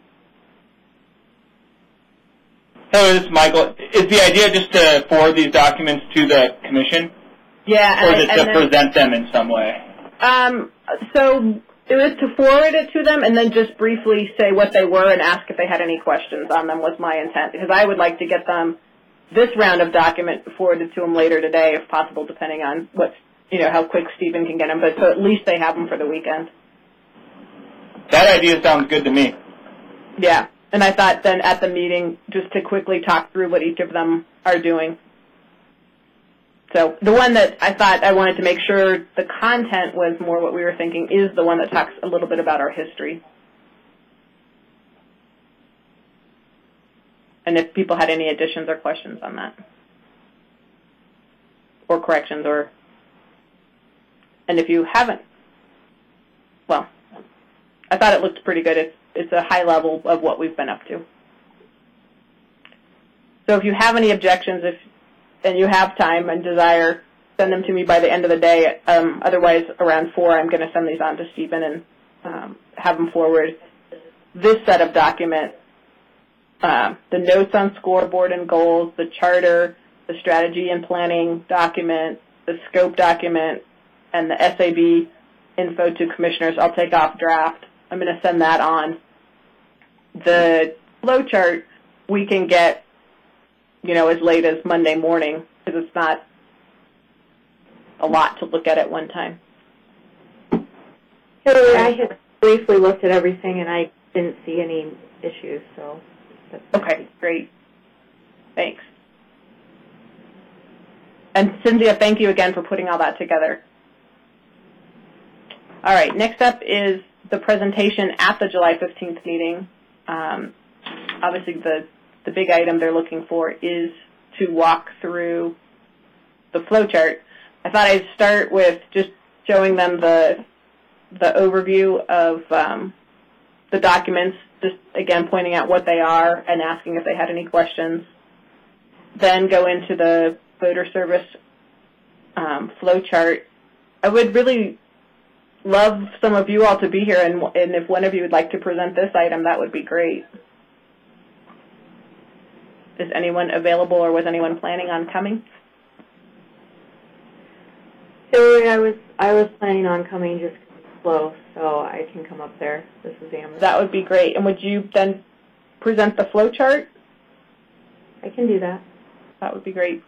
Hello, this is Michael. Is the idea just to forward these documents to the commission? Yeah. Or is it and to then, present them in some way? Um, so it was to forward it to them and then just briefly say what they were and ask if they had any questions on them was my intent, because I would like to get them this round of document forwarded to them later today, if possible, depending on what's, you know, how quick Stephen can get them. But so at least they have them for the weekend. That idea sounds good to me. Yeah. And I thought then at the meeting, just to quickly talk through what each of them are doing. So the one that I thought I wanted to make sure the content was more what we were thinking is the one that talks a little bit about our history. And if people had any additions or questions on that. Or corrections, or, and if you haven't, well, I thought it looked pretty good. It's, it's a high level of what we've been up to. So if you have any objections, if and you have time and desire, send them to me by the end of the day. Um, otherwise, around four, I'm going to send these on to Stephen and um, have him forward this set of documents, uh, the notes on scoreboard and goals, the charter, the strategy and planning document, the scope document, and the S A B info to commissioners. I'll take off draft. I'm going to send that on. The flow chart we can get, you know, as late as Monday morning because it's not a lot to look at at one time. Hillary, I had briefly looked at everything and I didn't see any issues, so. That's okay, great. Thanks. And Cynthia, thank you again for putting all that together. All right, next up is the presentation at the July fifteenth meeting. Um, obviously, the, the big item they're looking for is to walk through the flow chart. I thought I'd start with just showing them the, the overview of um, the documents, just, again, pointing out what they are and asking if they had any questions. Then go into the voter service um, flow chart. I would really love some of you all to be here, and, and if one of you would like to present this item, that would be great. Is anyone available, or was anyone planning on coming? Hillary, I was I was planning on coming just slow, so I can come up there. This is Amber. That would be great. And would you then present the flow chart? I can do that. That would be great.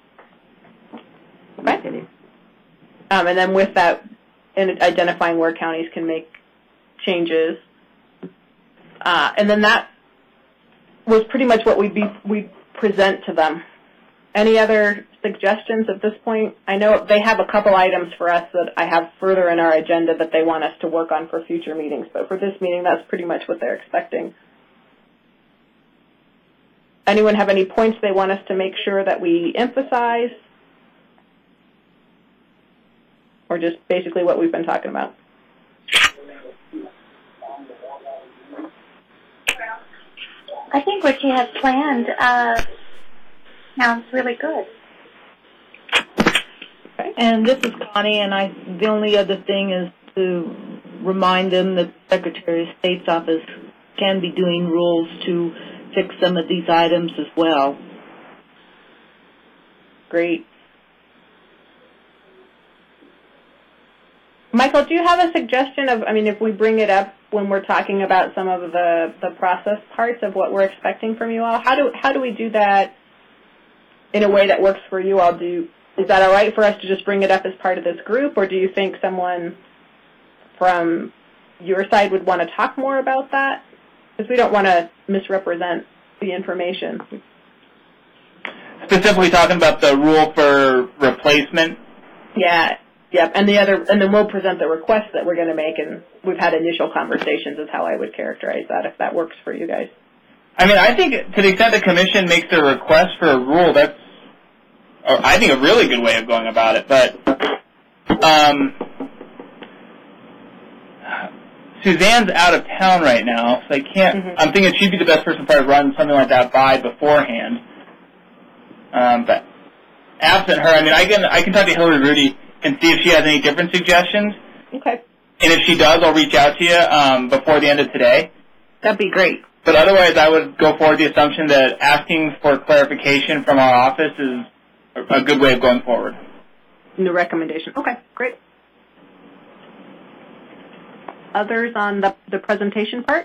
Okay. Um, and then with that, in identifying where counties can make changes. Uh, and then that was pretty much what we be we present to them. Any other suggestions at this point? I know they have a couple items for us that I have further in our agenda that they want us to work on for future meetings, but for this meeting, that's pretty much what they're expecting. Anyone have any points they want us to make sure that we emphasize? Or just basically what we've been talking about? I think what you have planned uh, sounds really good. Okay. And this is Connie, and I. The only other thing is to remind them that the Secretary of State's office can be doing rules to fix some of these items as well. Great. Michael, do you have a suggestion of, I mean, if we bring it up when we're talking about some of the, the process parts of what we're expecting from you all, how do how do we do that in a way that works for you all? Do Is that all right for us to just bring it up as part of this group, or do you think someone from your side would want to talk more about that? Because we don't want to misrepresent the information. Specifically talking about the rule for replacement? Yeah. Yep, and the other, and then we'll present the request that we're going to make, and we've had initial conversations is how I would characterize that, if that works for you guys. I mean, I think to the extent the commission makes a request for a rule, that's, I think, a really good way of going about it. But um, Suzanne's out of town right now, so I can't. Mm-hmm. I'm thinking she'd be the best person to probably run something like that by beforehand. Um, but absent her, I mean, I can I can talk to Hillary Rudy and see if she has any different suggestions. Okay. And if she does, I'll reach out to you um, before the end of today. That'd be great. But otherwise, I would go forward the assumption that asking for clarification from our office is a good way of going forward. New recommendation. Okay, great. Others on the, the presentation part?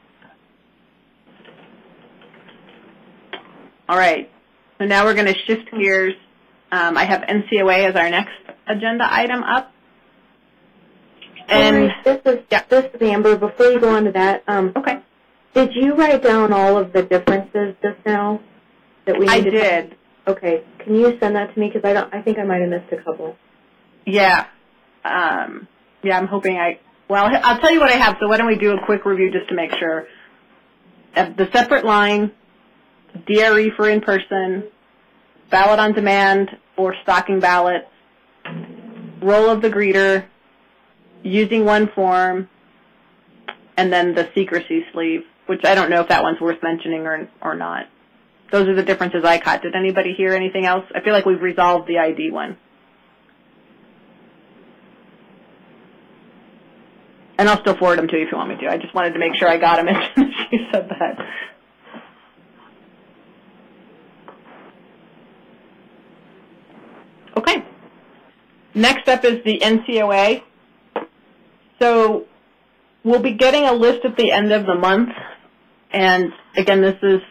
All right. So now we're going to shift gears. Um, I have N C O A as our next agenda item up. And Hillary, this is yeah. this is Amber. Before you go on to that, um, okay. Did you write down all of the differences just now that we? I needed did. To... Okay. Can you send that to me? Because I don't. I think I might have missed a couple. Yeah. Um, yeah, I'm hoping I. Well, I'll tell you what I have. So why don't we do a quick review just to make sure. Uh, the separate line, D R E for in-person, ballot on demand or stocking ballots, role of the greeter, using one form, and then the secrecy sleeve, which I don't know if that one's worth mentioning or or not. Those are the differences I caught. Did anybody hear anything else? I feel like we've resolved the I D one. And I'll still forward them to you if you want me to. I just wanted to make sure I got them as soon as you said that. Okay. Next up is the N C O A. So we'll be getting a list at the end of the month. And again, this is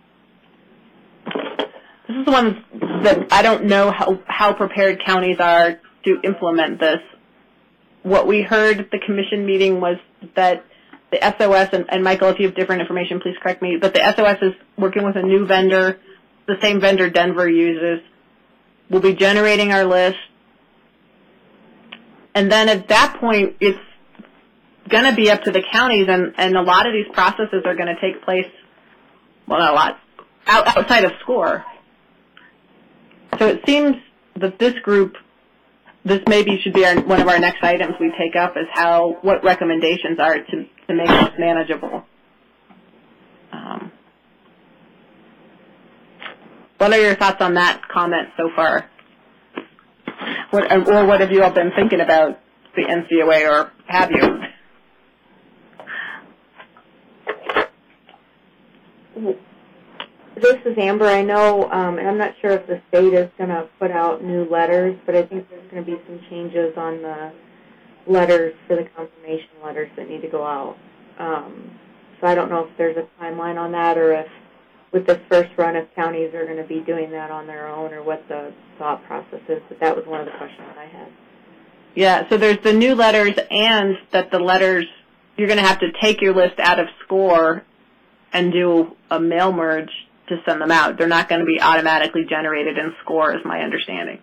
this is the one that I don't know how, how prepared counties are to implement this. What we heard at the commission meeting was that the S O S, and, and Michael, if you have different information, please correct me, but the S O S is working with a new vendor, the same vendor Denver uses. We'll be generating our list. And then at that point, it's going to be up to the counties, and, and a lot of these processes are going to take place, well, not a lot, out, outside of SCORE. So it seems that this group, this maybe should be our, one of our next items we take up, is how, what recommendations are to, to make this manageable. Um, what are your thoughts on that comment so far? What, or what have you all been thinking about the N C O A, or have you? This is Amber. I know, um, and I'm not sure if the state is going to put out new letters, but I think there's going to be some changes on the letters for the confirmation letters that need to go out. Um, so I don't know if there's a timeline on that, or if with this first run, if counties are going to be doing that on their own, or what the thought process is. But that was one of the questions I had. Yeah, so there's the new letters, and that the letters, you're going to have to take your list out of SCORE and do a mail merge to send them out. They're not going to be automatically generated in SCORE, is my understanding.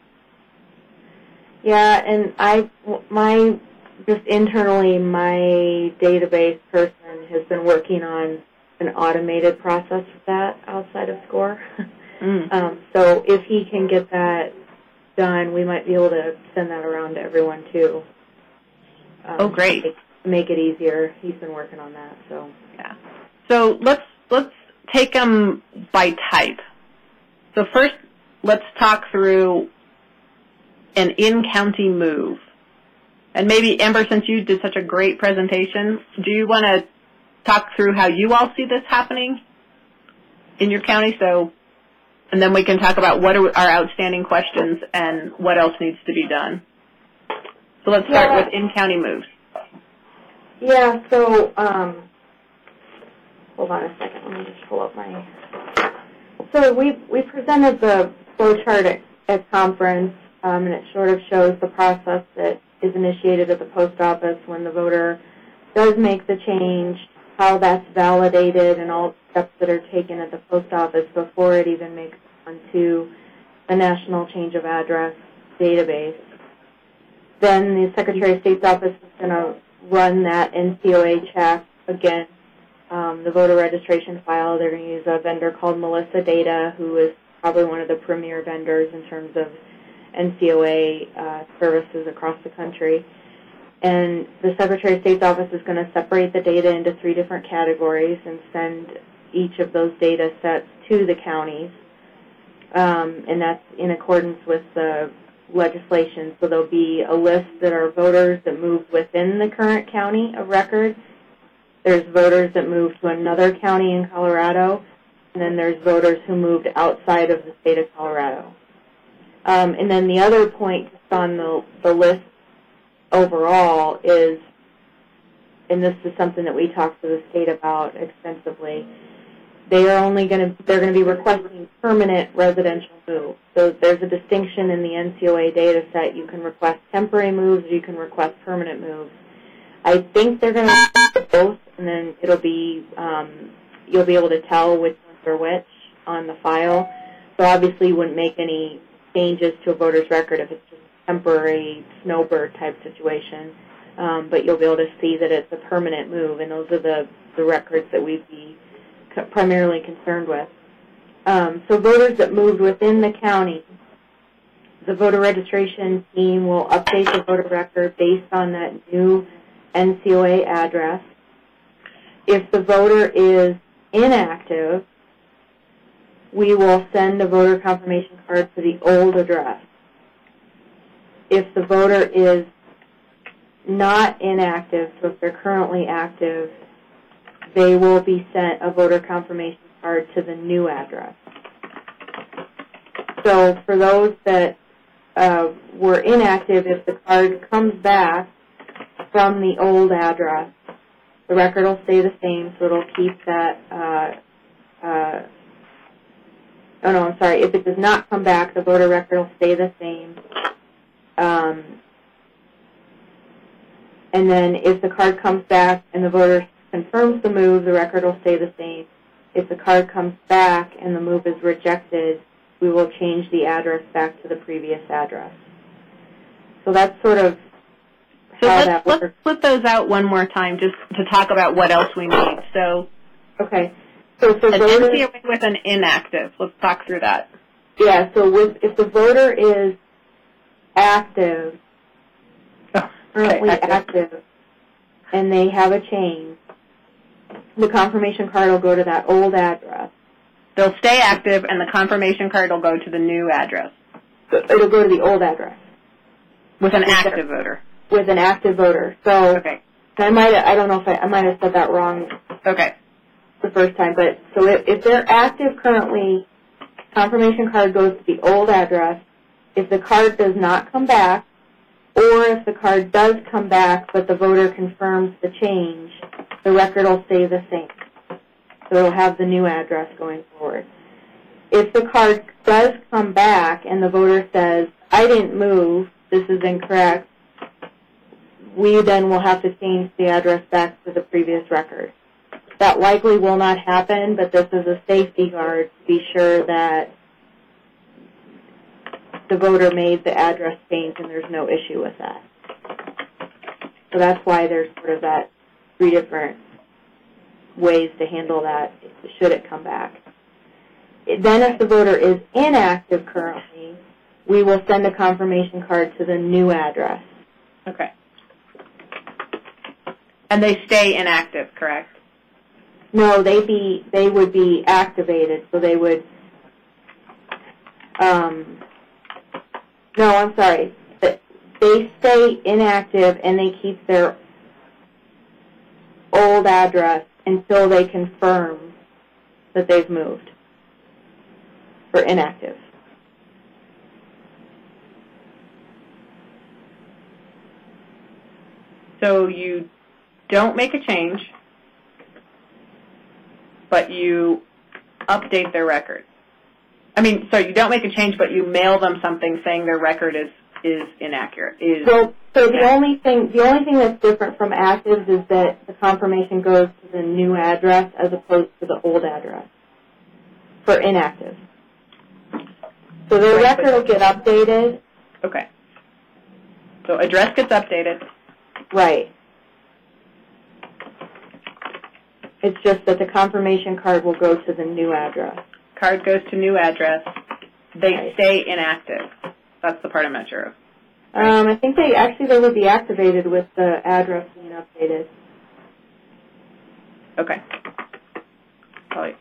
Yeah, and I, my, just internally, my database person has been working on an automated process for that outside of SCORE. Mm. um, so if he can get that done, we might be able to send that around to everyone too. Um, oh, great! To make it easier. He's been working on that. So yeah. So let's let's take them by type. So first, let's talk through an in-county move. And maybe, Amber, since you did such a great presentation, do you want to talk through how you all see this happening in your county? So, and then we can talk about what are our outstanding questions and what else needs to be done. So let's start yeah. with in-county moves. Yeah, so, um, hold on a second. Let me just pull up my... So we we presented the flow chart at, at conference, um, and it sort of shows the process that is initiated at the post office when the voter does make the change, how that's validated, and all the steps that are taken at the post office before it even makes it onto the National Change of Address database. Then the Secretary of State's office is going to run that N C O A check against um, the voter registration file. They're going to use a vendor called Melissa Data, who is probably one of the premier vendors in terms of N C O A uh, services across the country. And the Secretary of State's office is going to separate the data into three different categories and send each of those data sets to the counties. Um, and that's in accordance with the legislation. So there'll be a list that are voters that moved within the current county of record. There's voters that moved to another county in Colorado. And then there's voters who moved outside of the state of Colorado. Um, and then the other point just on the, the list overall is, and this is something that we talked to the state about extensively, they are only going to, they're going to be requesting permanent residential moves. So there's a distinction in the N C O A data set. You can request temporary moves, or you can request permanent moves. I think they're going to do both, and then it'll be um, you'll be able to tell which ones are which on the file. So obviously you wouldn't make any changes to a voter's record if it's just a temporary snowbird type situation. Um, but you'll be able to see that it's a permanent move, and those are the, the records that we'd be primarily concerned with. Um, so voters that moved within the county, the voter registration team will update the voter record based on that new N C O A address. If the voter is inactive, we will send the voter confirmation card to the old address. If the voter is not inactive, so if they're currently active, they will be sent a voter confirmation card to the new address. So for those that uh, were inactive, if the card comes back from the old address, the record will stay the same, so it'll keep that, uh, uh, oh no, I'm sorry, if it does not come back, the voter record will stay the same. Um, and then if the card comes back and the voter confirms the move, the record will stay the same. If the card comes back and the move is rejected, we will change the address back to the previous address. So that's sort of So how let's, that let's works. split those out one more time just to talk about what else we need. So Okay. So for an voters, N C O A with an inactive, let's talk through that. yeah, so with, if the voter is active, Oh, currently okay, active. active, and they have a change, the confirmation card will go to that old address. They'll stay active, and the confirmation card will go to the new address So it'll go to the old address with an With the- active voter. with an active voter. So Okay. I might, I don't know if I, I might have said that wrong Okay. the first time, but so if, if they're active currently, confirmation card goes to the old address. If the card does not come back, or if the card does come back but the voter confirms the change, the record will stay the same. So it'll have the new address going forward. If the card does come back and the voter says, I didn't move, this is incorrect, we then will have to change the address back to the previous record. That likely will not happen, but this is a safety guard to be sure that the voter made the address change and there's no issue with that. So that's why there's sort of that three different ways to handle that should it come back. Then if the voter is inactive currently, we will send a confirmation card to the new address. Okay. And they stay inactive, correct? No, they be they would be activated, so they would. Um, no, I'm sorry. They stay inactive and they keep their old address until they confirm that they've moved for inactive. So you don't make a change, but you update their record. I mean, so you don't make a change, but you mail them something saying their record is, is inaccurate. Is So, so the yeah. only thing the only thing that's different from actives is that the confirmation goes to the new address as opposed to the old address for inactive. So their Right, record will get updated. Okay. So address gets updated. Right. It's just that the confirmation card will go to the new address. Card goes to new address. They Right. stay inactive. That's the part I'm not sure of. Um, I think they actually they would be activated with the address being updated. Okay. Probably.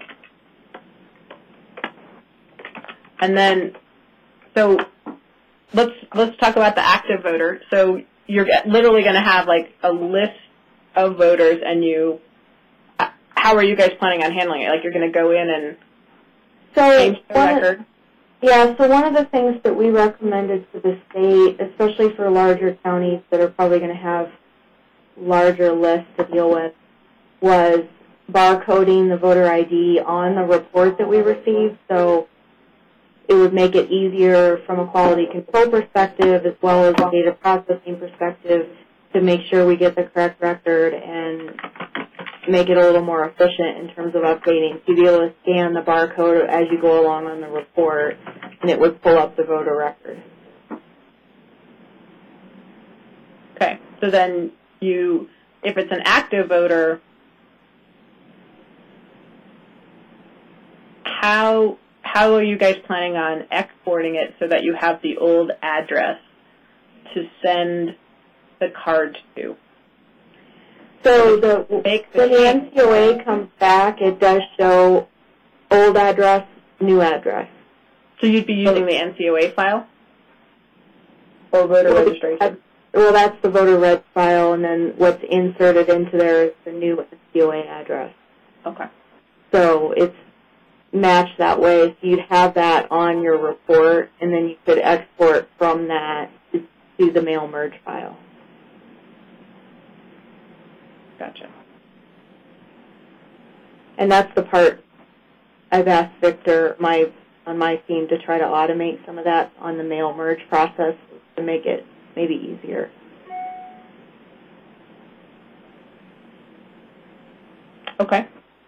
And then, so let's let's talk about the active voter. So you're literally going to have like a list of voters, and you. How are you guys planning on handling it? Like you're going to go in and So change the one of- record? Yeah, so one of the things that we recommended to the state, especially for larger counties that are probably going to have larger lists to deal with, was barcoding the voter I D on the report that we received. So it would make it easier from a quality control perspective as well as a data processing perspective to make sure we get the correct record and make it a little more efficient in terms of updating. You'd be able to scan the barcode as you go along on the report, and it would pull up the voter record. Okay, so then you, if it's an active voter, how how are you guys planning on exporting it so that you have the old address to send the card to? So the, when the N C O A comes back, it does show old address, new address. So you'd be using the N C O A file? Or voter well, registration? Well, that's the voter reg file, and then what's inserted into there is the new N C O A address. Okay. So it's matched that way, so you'd have that on your report, and then you could export from that to, to the mail merge file. Gotcha. And that's the part I've asked Victor, my on my team, to try to automate some of that on the mail merge process to make it maybe easier. Okay.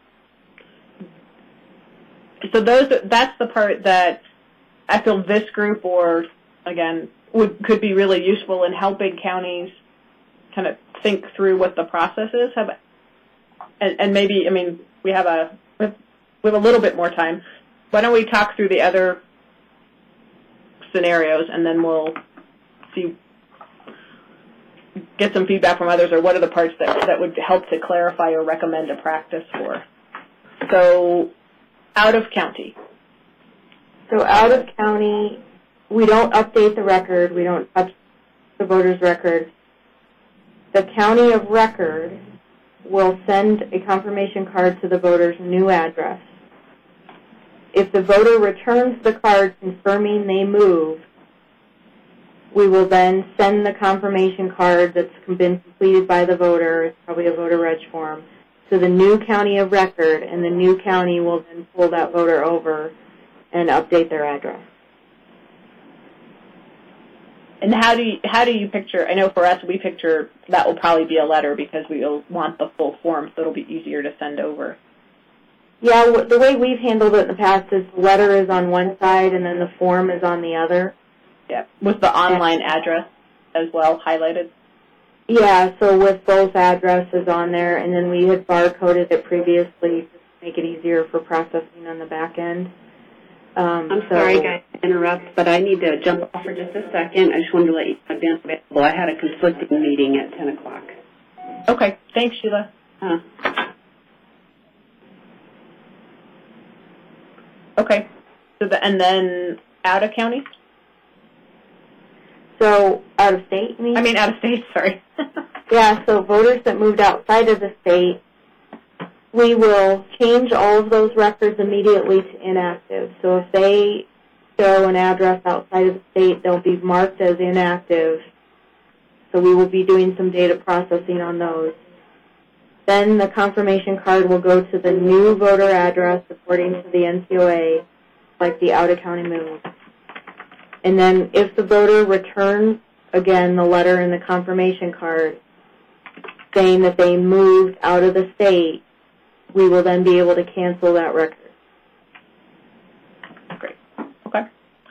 So those that's the part that I feel this group, or again, would could be really useful in helping counties kind of think through what the process is. Have, and, and maybe, I mean, we have a we have a little bit more time. Why don't we talk through the other scenarios, and then we'll see, get some feedback from others, or what are the parts that that would help to clarify or recommend a practice for. So, out of county. So out of county, we don't update the record. We don't touch the voter's record. The county of record will send a confirmation card to the voter's new address. If the voter returns the card confirming they moved, we will then send the confirmation card that's been completed by the voter, it's probably a voter reg form, to the new county of record, and the new county will then pull that voter over and update their address. And how do you, how do you picture, I know for us, we picture that will probably be a letter because we'll want the full form, so it'll be easier to send over. Yeah, the way we've handled it in the past is the letter is on one side and then the form is on the other. Yeah, with the online address as well highlighted? Yeah, so with both addresses on there, and then we had barcoded it previously to make it easier for processing on the back end. Um, I'm so, sorry, guys, to interrupt, but I need to jump off for just a second. I just wanted to let you know I've been available. I had a conflicting meeting at ten o'clock. Okay, thanks, Sheila. Huh. Okay, so the, and then out of county? So out of state, you mean? I mean out of state, sorry. Yeah, so voters that moved outside of the state, we will change all of those records immediately to inactive. So if they show an address outside of the state, they'll be marked as inactive. So we will be doing some data processing on those. Then the confirmation card will go to the new voter address according to the N C O A, like the out-of-county move. And then if the voter returns, again, the letter and the confirmation card saying that they moved out of the state, we will then be able to cancel that record. Great. Okay.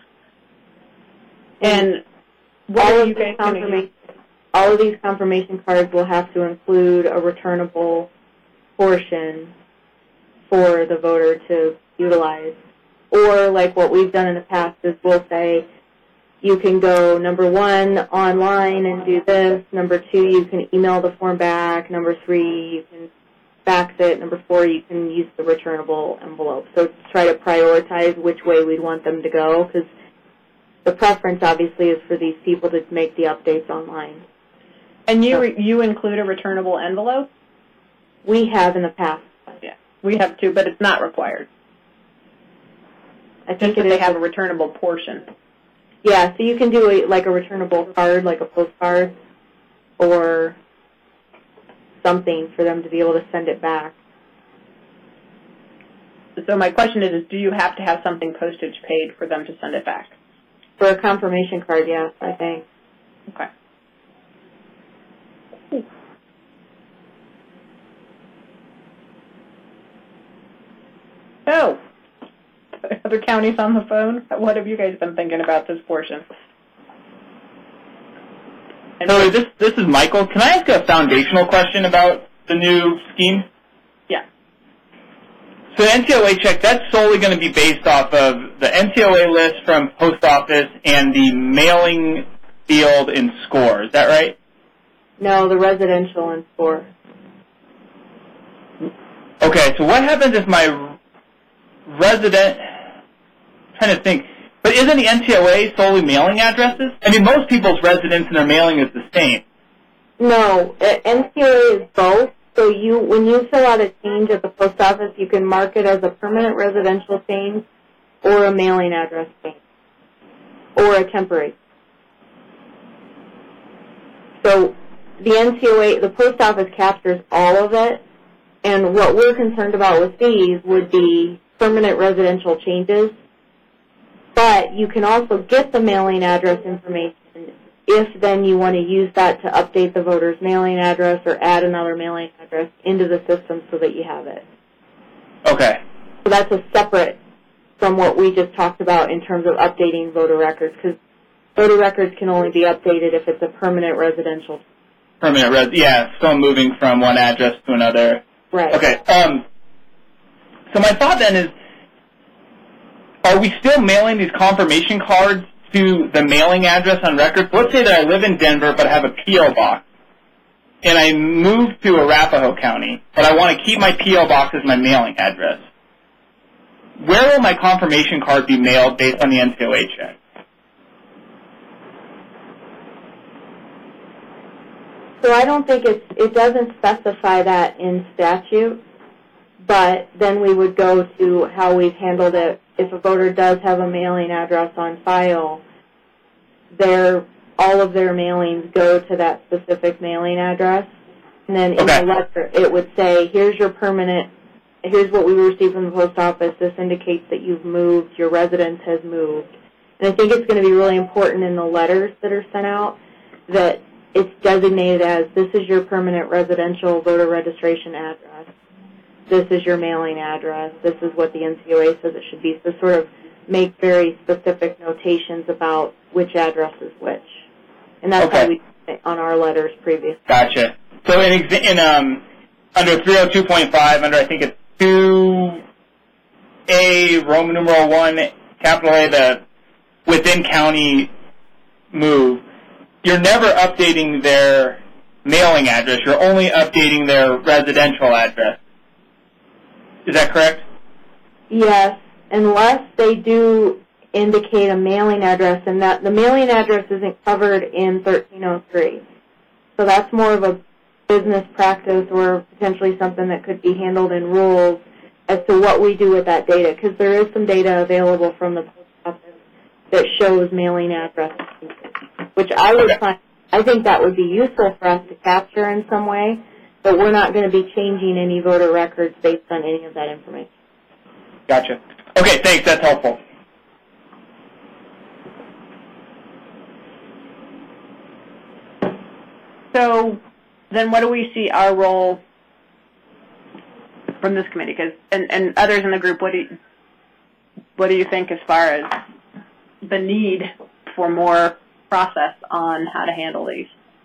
And what all are of you guys going to do? All of these confirmation cards will have to include a returnable portion for the voter to utilize. Or like what we've done in the past is we'll say, you can go, number one, online and do this. Number two, you can email the form back. Number three, you can fax it. Number four, you can use the returnable envelope. So to try to prioritize which way we'd want them to go, because the preference, obviously, is for these people to make the updates online. And you re you include a returnable envelope? We have in the past. Yeah, we have too, but it's not required. I think Just that it they is have a returnable portion. Yeah, so you can do a, like a returnable card, like a postcard, or something for them to be able to send it back. So my question is, is do you have to have something postage paid for them to send it back? For a confirmation card, yes, I think. Okay. So, other counties on the phone, what have you guys been thinking about this portion? Hillary, this, this is Michael. Can I ask a foundational question about the new scheme? Yeah. So the N C O A check, that's solely going to be based off of the N C O A list from post office and the mailing field in SCORE. Is that right? No, the residential and SCORE. Okay, so what happens if my resident, I'm trying to think, but isn't the N C O A solely mailing addresses? I mean, most people's residence and their mailing is the same. No, uh, N C O A is both. So you, when you fill out a change at the post office, you can mark it as a permanent residential change or a mailing address change or a temporary. So the N C O A, the post office captures all of it, and what we're concerned about with these would be permanent residential changes. But you can also get the mailing address information if then you want to use that to update the voter's mailing address or add another mailing address into the system so that you have it. Okay. So that's a separate from what we just talked about in terms of updating voter records, because voter records can only be updated if it's a permanent residential. Permanent res, yeah, still moving from one address to another. Right. Okay. Um. So my thought then is, are we still mailing these confirmation cards to the mailing address on record? Let's say that I live in Denver but I have a P O box, and I move to Arapahoe County, but I want to keep my P O box as my mailing address. Where will my confirmation card be mailed based on the N C O A check? So I don't think it's, it doesn't specify that in statute, but then we would go to how we've handled it. If a voter does have a mailing address on file, their, all of their mailings go to that specific mailing address. And then in Okay. the letter, it would say, here's your permanent, here's what we received from the post office. This indicates that you've moved, your residence has moved. And I think it's going to be really important in the letters that are sent out that it's designated as, this is your permanent residential voter registration address. This is your mailing address. This is what the N C O A says it should be. So sort of make very specific notations about which address is which. And that's Okay. how we did it on our letters previously. Gotcha. So in, exa- in um, under three oh two point five, under I think it's two A, Roman numeral one, capital A, the within county move, you're never updating their mailing address. You're only updating their residential address. Is that correct? Yes, unless they do indicate a mailing address, and that the mailing address isn't covered in thirteen oh three. So that's more of a business practice or potentially something that could be handled in rules as to what we do with that data, because there is some data available from the post office that shows mailing addresses, which I would find, I think that would be useful for us to capture in some way, but we're not going to be changing any voter records based on any of that information. Gotcha. Okay, thanks. That's helpful. So then what do we see our role from this committee? 'Cause, and, and others in the group, what do you, what do you think as far as the need for more process on how to handle these?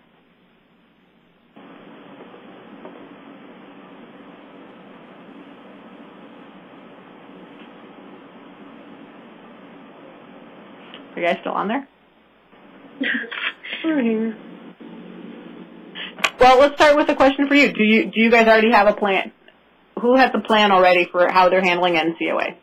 Are you guys still on there? We're here. Well, let's start with a question for you. Do you do you guys already have a plan? Who has a plan already for how they're handling N C O A?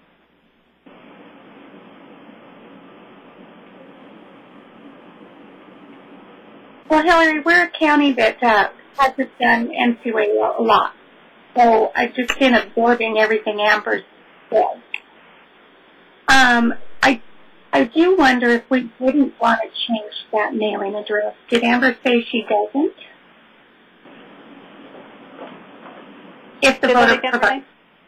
Well, Hillary, we're a county that uh, hasn't done N C O A a lot, so I've just been absorbing everything Amber said. Um, I I do wonder if we wouldn't want to change that mailing address. Did Amber say she doesn't? If the Say that voter again, provides,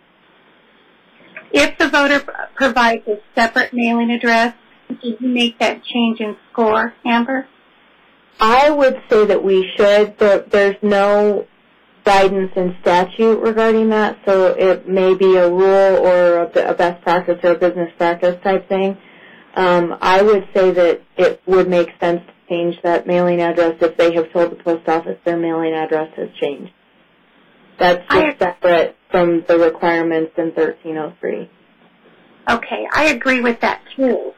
if the voter provides a separate mailing address, did you make that change in SCORE, Amber? I would say that we should. There, there's no guidance and statute regarding that, so it may be a rule or a, a best practice or a business practice type thing. Um, I would say that it would make sense to change that mailing address if they have told the post office their mailing address has changed. That's just separate from the requirements in thirteen oh three. Okay, I agree with that too.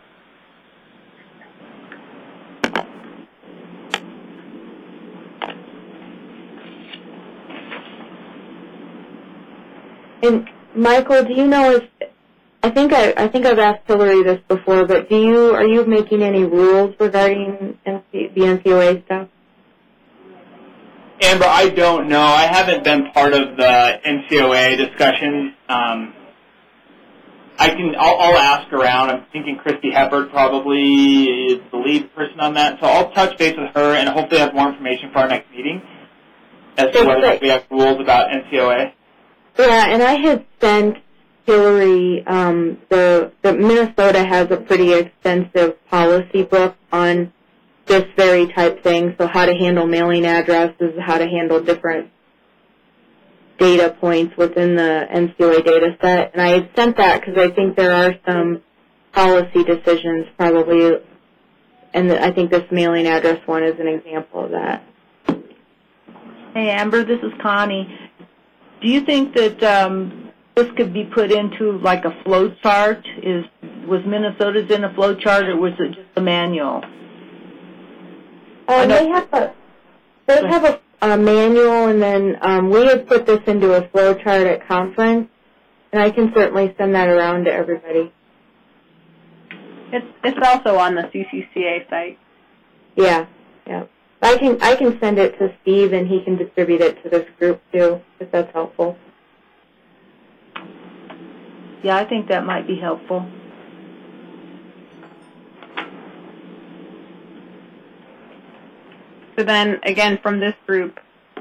And Michael, do you know if I think I, I think I've asked Hillary this before, but do you are you making any rules regarding N C, the N C O A stuff? Amber, I don't know. I haven't been part of the N C O A discussion. Um, I can. I'll, I'll ask around. I'm thinking Christy Hepburn probably is the lead person on that, so I'll touch base with her and hopefully have more information for our next meeting as to whether we have rules about N C O A. Yeah, and I had sent Hillary, um, the, the Minnesota has a pretty extensive policy book on this very type thing, so how to handle mailing addresses, how to handle different data points within the N C O A data set. And I had sent that because I think there are some policy decisions probably, and I think this mailing address one is an example of that. Hey, Amber, this is Connie. Do you think that um, this could be put into like a flow chart? Is was Minnesota's in a flow chart, or was it just a manual? Um, they have a they have a, a manual, and then um, we had put this into a flow chart at conference, and I can certainly send that around to everybody. It's it's also on the C C C A site. Yeah, yeah. I can I can send it to Steve, and he can distribute it to this group too, if that's helpful. Yeah, I think that might be helpful. So then, again, from this group,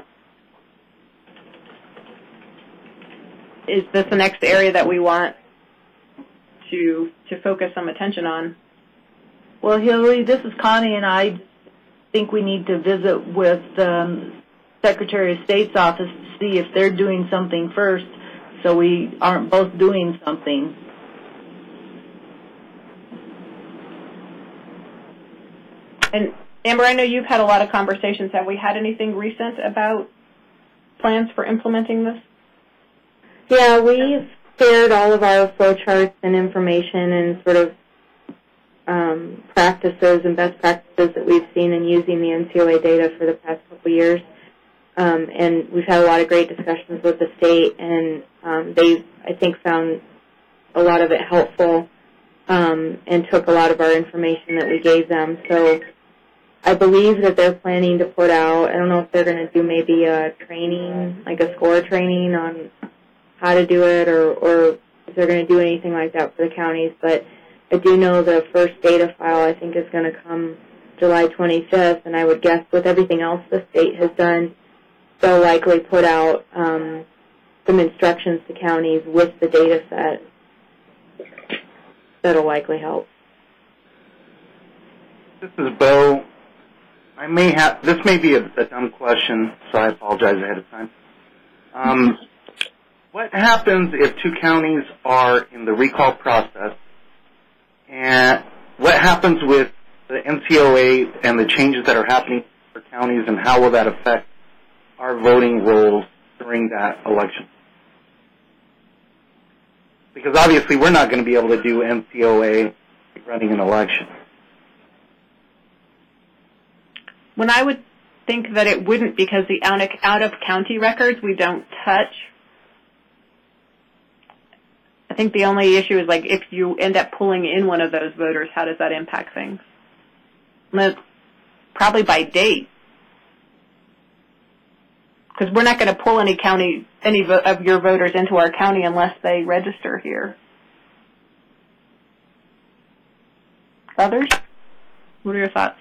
is this the next area that we want to to focus some attention on? Well, Hillary, this is Connie, and I think we need to visit with the um, Secretary of State's office to see if they're doing something first, so we aren't both doing something. And Amber, I know you've had a lot of conversations. Have we had anything recent about plans for implementing this? Yeah, we've shared all of our flow charts and information and sort of um, practices and best practices that we've seen in using the N C O A data for the past couple of years. Um, and we've had a lot of great discussions with the state, and um, they, I think, found a lot of it helpful um, and took a lot of our information that we gave them. So I believe that they're planning to put out, I don't know if they're going to do maybe a training, like a SCORE training on how to do it, or, or if they're going to do anything like that for the counties. But I do know the first data file, I think, is going to come July twenty-fifth, and I would guess with everything else the state has done, they'll likely put out um, some instructions to counties with the data set that'll likely help. This is Bo. I may have, this may be a, a dumb question, so I apologize ahead of time. Um, what happens if two counties are in the recall process, and what happens with the N C O A and the changes that are happening for counties, and how will that affect our voting rolls during that election? Because obviously we're not going to be able to do N C O A running an election. When I would think that it wouldn't, because the out-of-county records we don't touch. I think the only issue is, like, if you end up pulling in one of those voters, how does that impact things? Probably by date. Because we're not going to pull any county, any of your voters into our county unless they register here. Others? What are your thoughts?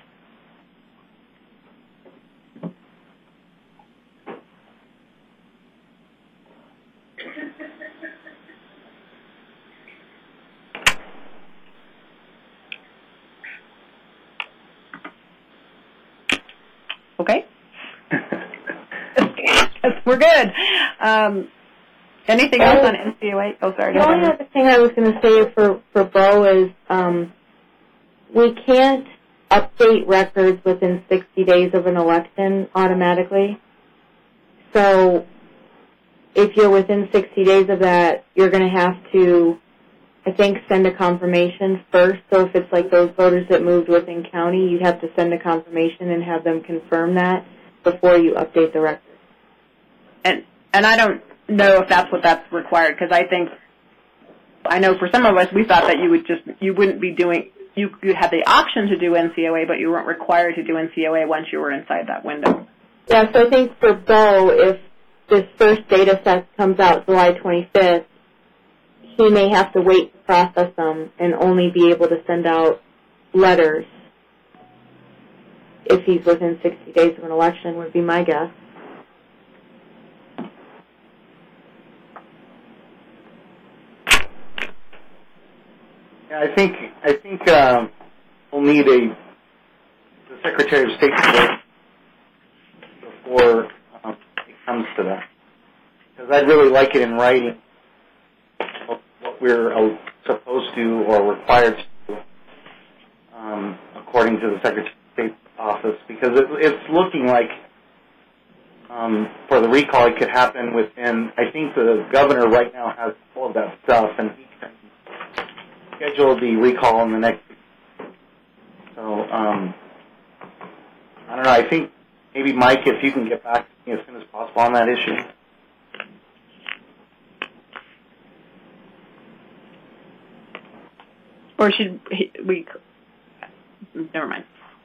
Okay. we're good. Um, anything else on N C O A? Oh, sorry. The only other thing I was going to say for, for Bo is um, we can't update records within sixty days of an election automatically. So if you're within sixty days of that, you're going to have to, I think, send a confirmation first. So if it's like those voters that moved within county, you'd have to send a confirmation and have them confirm that before you update the record. And and I don't know if that's what that's required, because I think, I know for some of us, we thought that you would just, you wouldn't be doing, you, you had the option to do N C O A, but you weren't required to do N C O A once you were inside that window. Yeah, so I think for Bo, if this first data set comes out July twenty-fifth, he may have to wait to process them and only be able to send out letters if he's within sixty days of an election, would be my guess. Yeah, I think I think um, we'll need a the Secretary of State before um, it comes to that, because I'd really like it in writing what, what we're uh, supposed to or required to do, um, according to the Secretary of State's office, because it, it's looking like um, for the recall it could happen within. I think the governor right now has all of that stuff, and he can schedule the recall in the next week. So, um, I don't know, I think maybe, Mike, if you can get back to me as soon as possible on that issue. Or should we, never mind.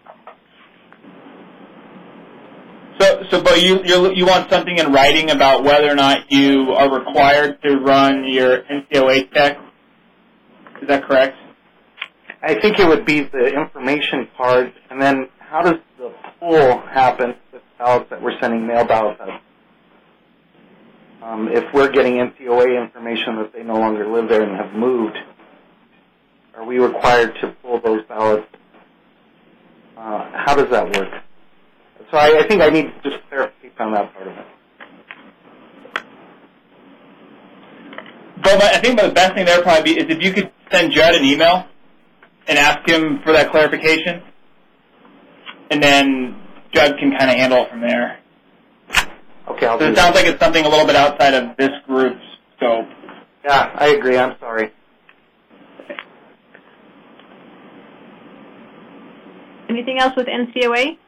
So, so, but you you you want something in writing about whether or not you are required to run your N C O A check? Is that correct? I think it would be the information part, and then how does the pool happen with ballots that we're sending mail ballots out? Um, if we're getting N C O A information that they no longer live there and have moved, are we required to pull those ballots? Uh, how does that work? So I, I think I need just clarification on that part of it. But I think the best thing there probably be is if you could send Judd an email and ask him for that clarification, and then Judd can kind of handle it from there. Okay, I'll so do it that. sounds like it's something a little bit outside of this group's scope. Yeah, I agree. I'm sorry. Anything else with N C O A?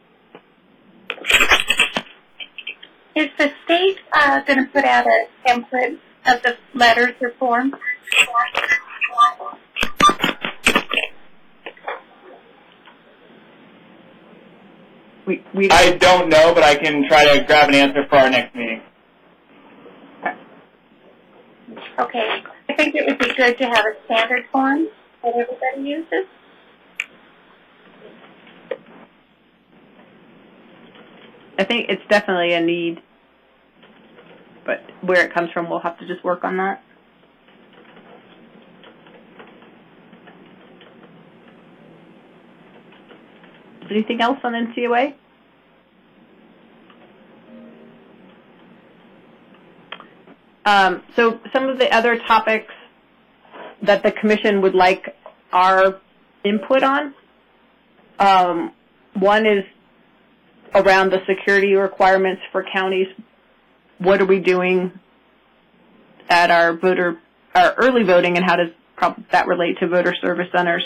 Is the state uh, going to put out a template of the letters or forms? We, we I don't know, but I can try to grab an answer for our next meeting. Okay. I think it would be good to have a standard form that everybody uses. I think it's definitely a need, but where it comes from, we'll have to just work on that. Anything else on N C O A? Um, so some of the other topics that the commission would like our input on, um, one is around the security requirements for counties. What are we doing at our voter, our early voting, and how does that relate to voter service centers?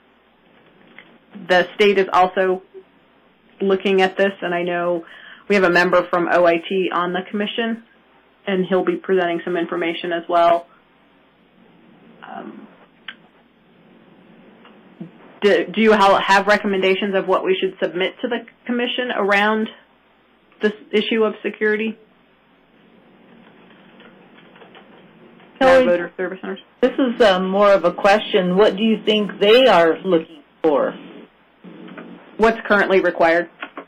The state is also looking at this, and I know we have a member from O I T on the commission, and he'll be presenting some information as well. Um, do, do you have recommendations of what we should submit to the commission around this issue of security? Kelly, voter service centers? This is uh, more of a question. What do you think they are looking for? What's currently required?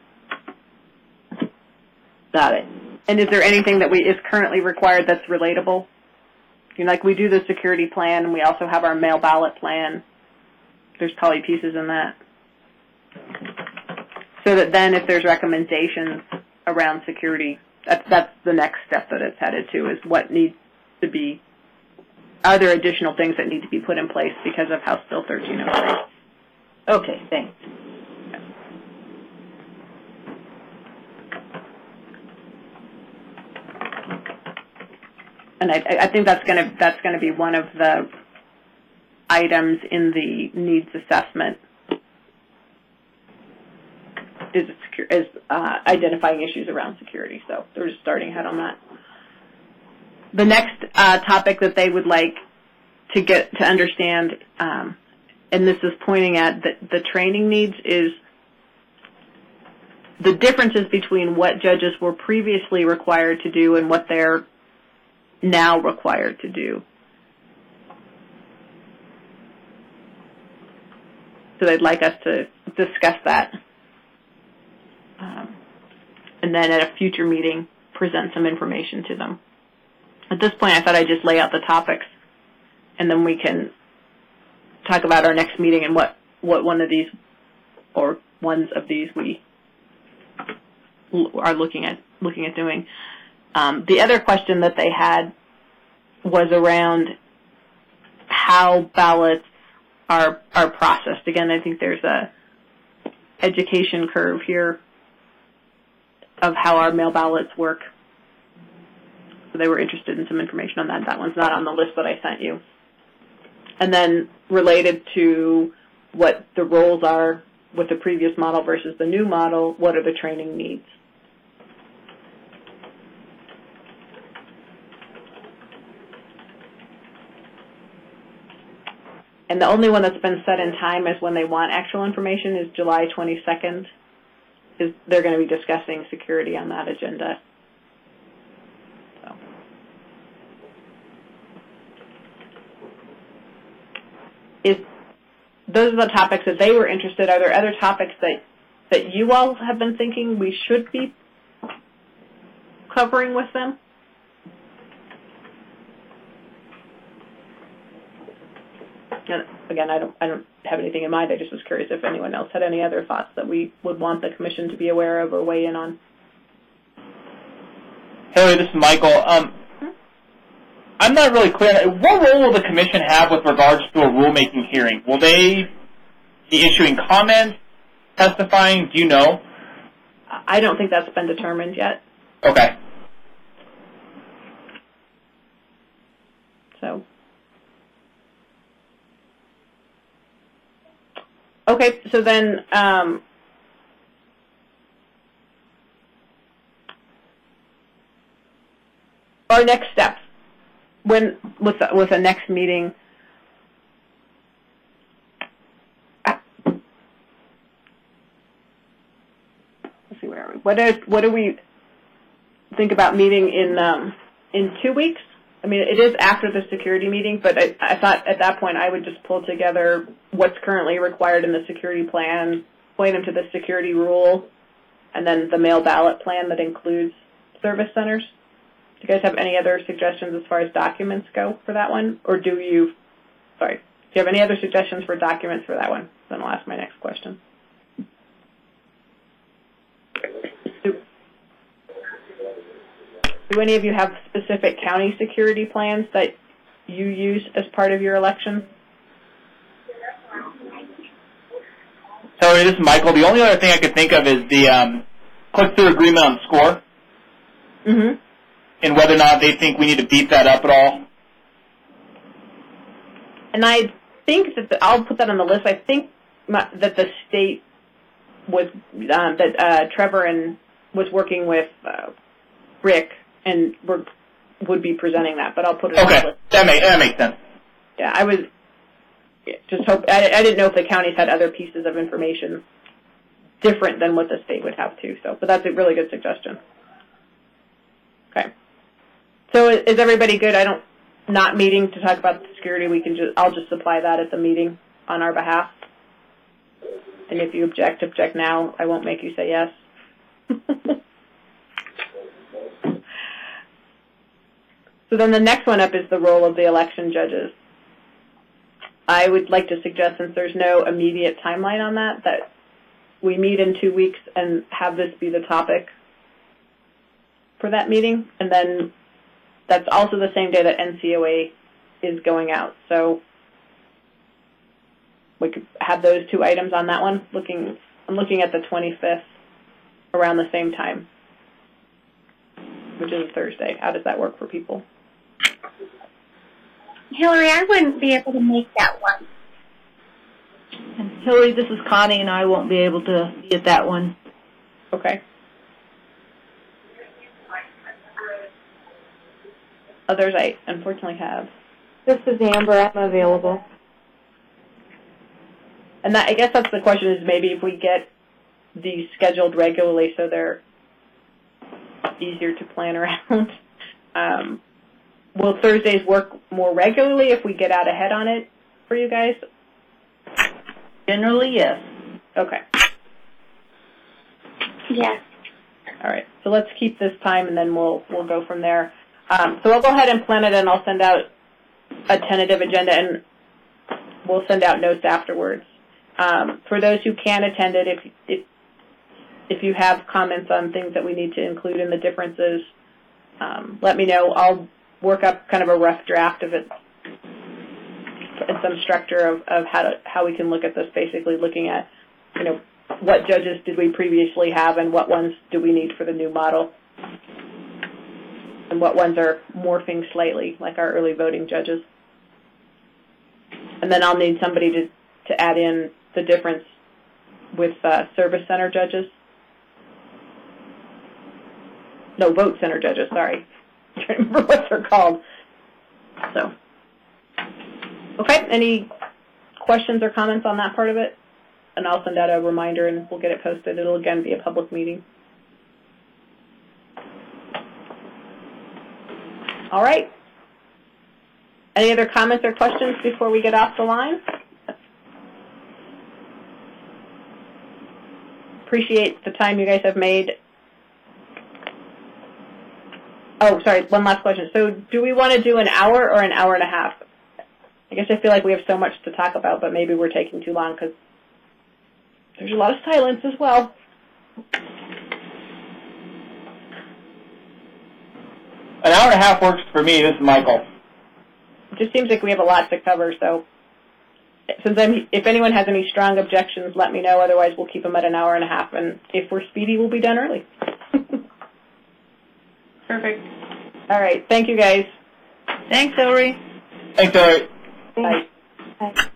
Got it. And is there anything that we is currently required that's relatable? You know, like we do the security plan, and we also have our mail ballot plan. There's probably pieces in that. So that then if there's recommendations around security, that's, that's the next step that it's headed to, is what needs to be, are there additional things that need to be put in place because of House Bill thirteen oh three? Okay, thanks. And I, I think that's going to that's going to be one of the items in the needs assessment, is secure, is uh, identifying issues around security. So they're just starting ahead on that. The next uh, topic that they would like to get to understand, um, and this is pointing at the, the training needs, is the differences between what judges were previously required to do and what they're now required to do. So they'd like us to discuss that. Um, and then at a future meeting, present some information to them. At this point, I thought I'd just lay out the topics, and then we can talk about our next meeting and what, what one of these, or ones of these we are looking at, looking at doing. Um, the other question that they had was around how ballots are are processed. Again, I think there's a education curve here of how our mail ballots work. So they were interested in some information on that. That one's not on the list that I sent you. And then related to what the roles are with the previous model versus the new model, what are the training needs? And the only one that's been set in time is when they want actual information is July twenty-second. Is they're going to be discussing security on that agenda. So. Is, those are the topics that they were interested. Are there other topics that, that you all have been thinking we should be covering with them? And again, I don't, I don't have anything in mind. I just was curious if anyone else had any other thoughts that we would want the commission to be aware of or weigh in on. Haley, this is Michael. Um, hmm? I'm not really clear. What role will the commission have with regards to a rulemaking hearing? Will they be issuing comments, testifying? Do you know? I don't think that's been determined yet. Okay. So. Okay, so then um, our next steps, when with the, with the next meeting. Let's see, where are we? What is what do we think about meeting in um, in two weeks? I mean, it is after the security meeting, but I, I thought at that point I would just pull together what's currently required in the security plan, point them to the security rule, and then the mail ballot plan that includes service centers. Do you guys have any other suggestions as far as documents go for that one? Or do you, sorry, do you have any other suggestions for documents for that one? Then I'll ask my next question. Do any of you have specific county security plans that you use as part of your election? Sorry, this is Michael. The only other thing I could think of is the um, click-through agreement on SCORE. Mm-hmm. And whether or not they think we need to beef that up at all. And I think that the, I'll put that on the list. I think my, that the state was uh, that uh, Trevor and was working with uh, Rick. And we're, would be presenting that, but I'll put it okay. on the list. That makes that makes sense. Yeah, I was just hope I, I didn't know if the counties had other pieces of information different than what the state would have too. So, but that's a really good suggestion. Okay. So is everybody good? I don't not meeting to talk about the security. We can just I'll just supply that at the meeting on our behalf. And if you object, object now. I won't make you say yes. So then the next one up is the role of the election judges. I would like to suggest, since there's no immediate timeline on that, that we meet in two weeks and have this be the topic for that meeting, and then that's also the same day that N C O A is going out. So we could have those two items on that one. Looking, I'm looking at the twenty-fifth around the same time, which is a Thursday. How does that work for people? Hillary, I wouldn't be able to make that one. And Hillary, this is Connie, and I won't be able to be at that one. Okay. Others I unfortunately have. This is Amber. I'm available. And that, I guess that's the question, is maybe if we get these scheduled regularly so they're easier to plan around. Um, will Thursdays work more regularly if we get out ahead on it for you guys? Generally, yes. Okay. Yes. All right. So let's keep this time, and then we'll we'll go from there. Um, so I'll go ahead and plan it, and I'll send out a tentative agenda, and we'll send out notes afterwards. Um, for those who can attend it, if, if if you have comments on things that we need to include in the differences, um, let me know. I'll work up kind of a rough draft of it and some structure of, of how to how we can look at this. Basically, looking at, you know, what judges did we previously have, and what ones do we need for the new model, and what ones are morphing slightly, like our early voting judges. And then I'll need somebody to to add in the difference with uh, service center judges. No, vote center judges, sorry. I'm trying to remember what they're called. So, okay, any questions or comments on that part of it? And I'll send out a reminder and we'll get it posted. It'll, again, be a public meeting. All right. Any other comments or questions before we get off the line? Appreciate the time you guys have made. Oh, sorry, one last question. So do we want to do an hour or an hour and a half? I guess I feel like we have so much to talk about, but maybe we're taking too long because there's a lot of silence as well. An hour and a half works for me. This is Michael. It just seems like we have a lot to cover, so since I'm, if anyone has any strong objections, let me know. Otherwise, we'll keep them at an hour and a half, and if we're speedy, we'll be done early. Perfect. All right. Thank you, guys. Thanks, Hillary. Thanks, Hillary. Bye. Bye.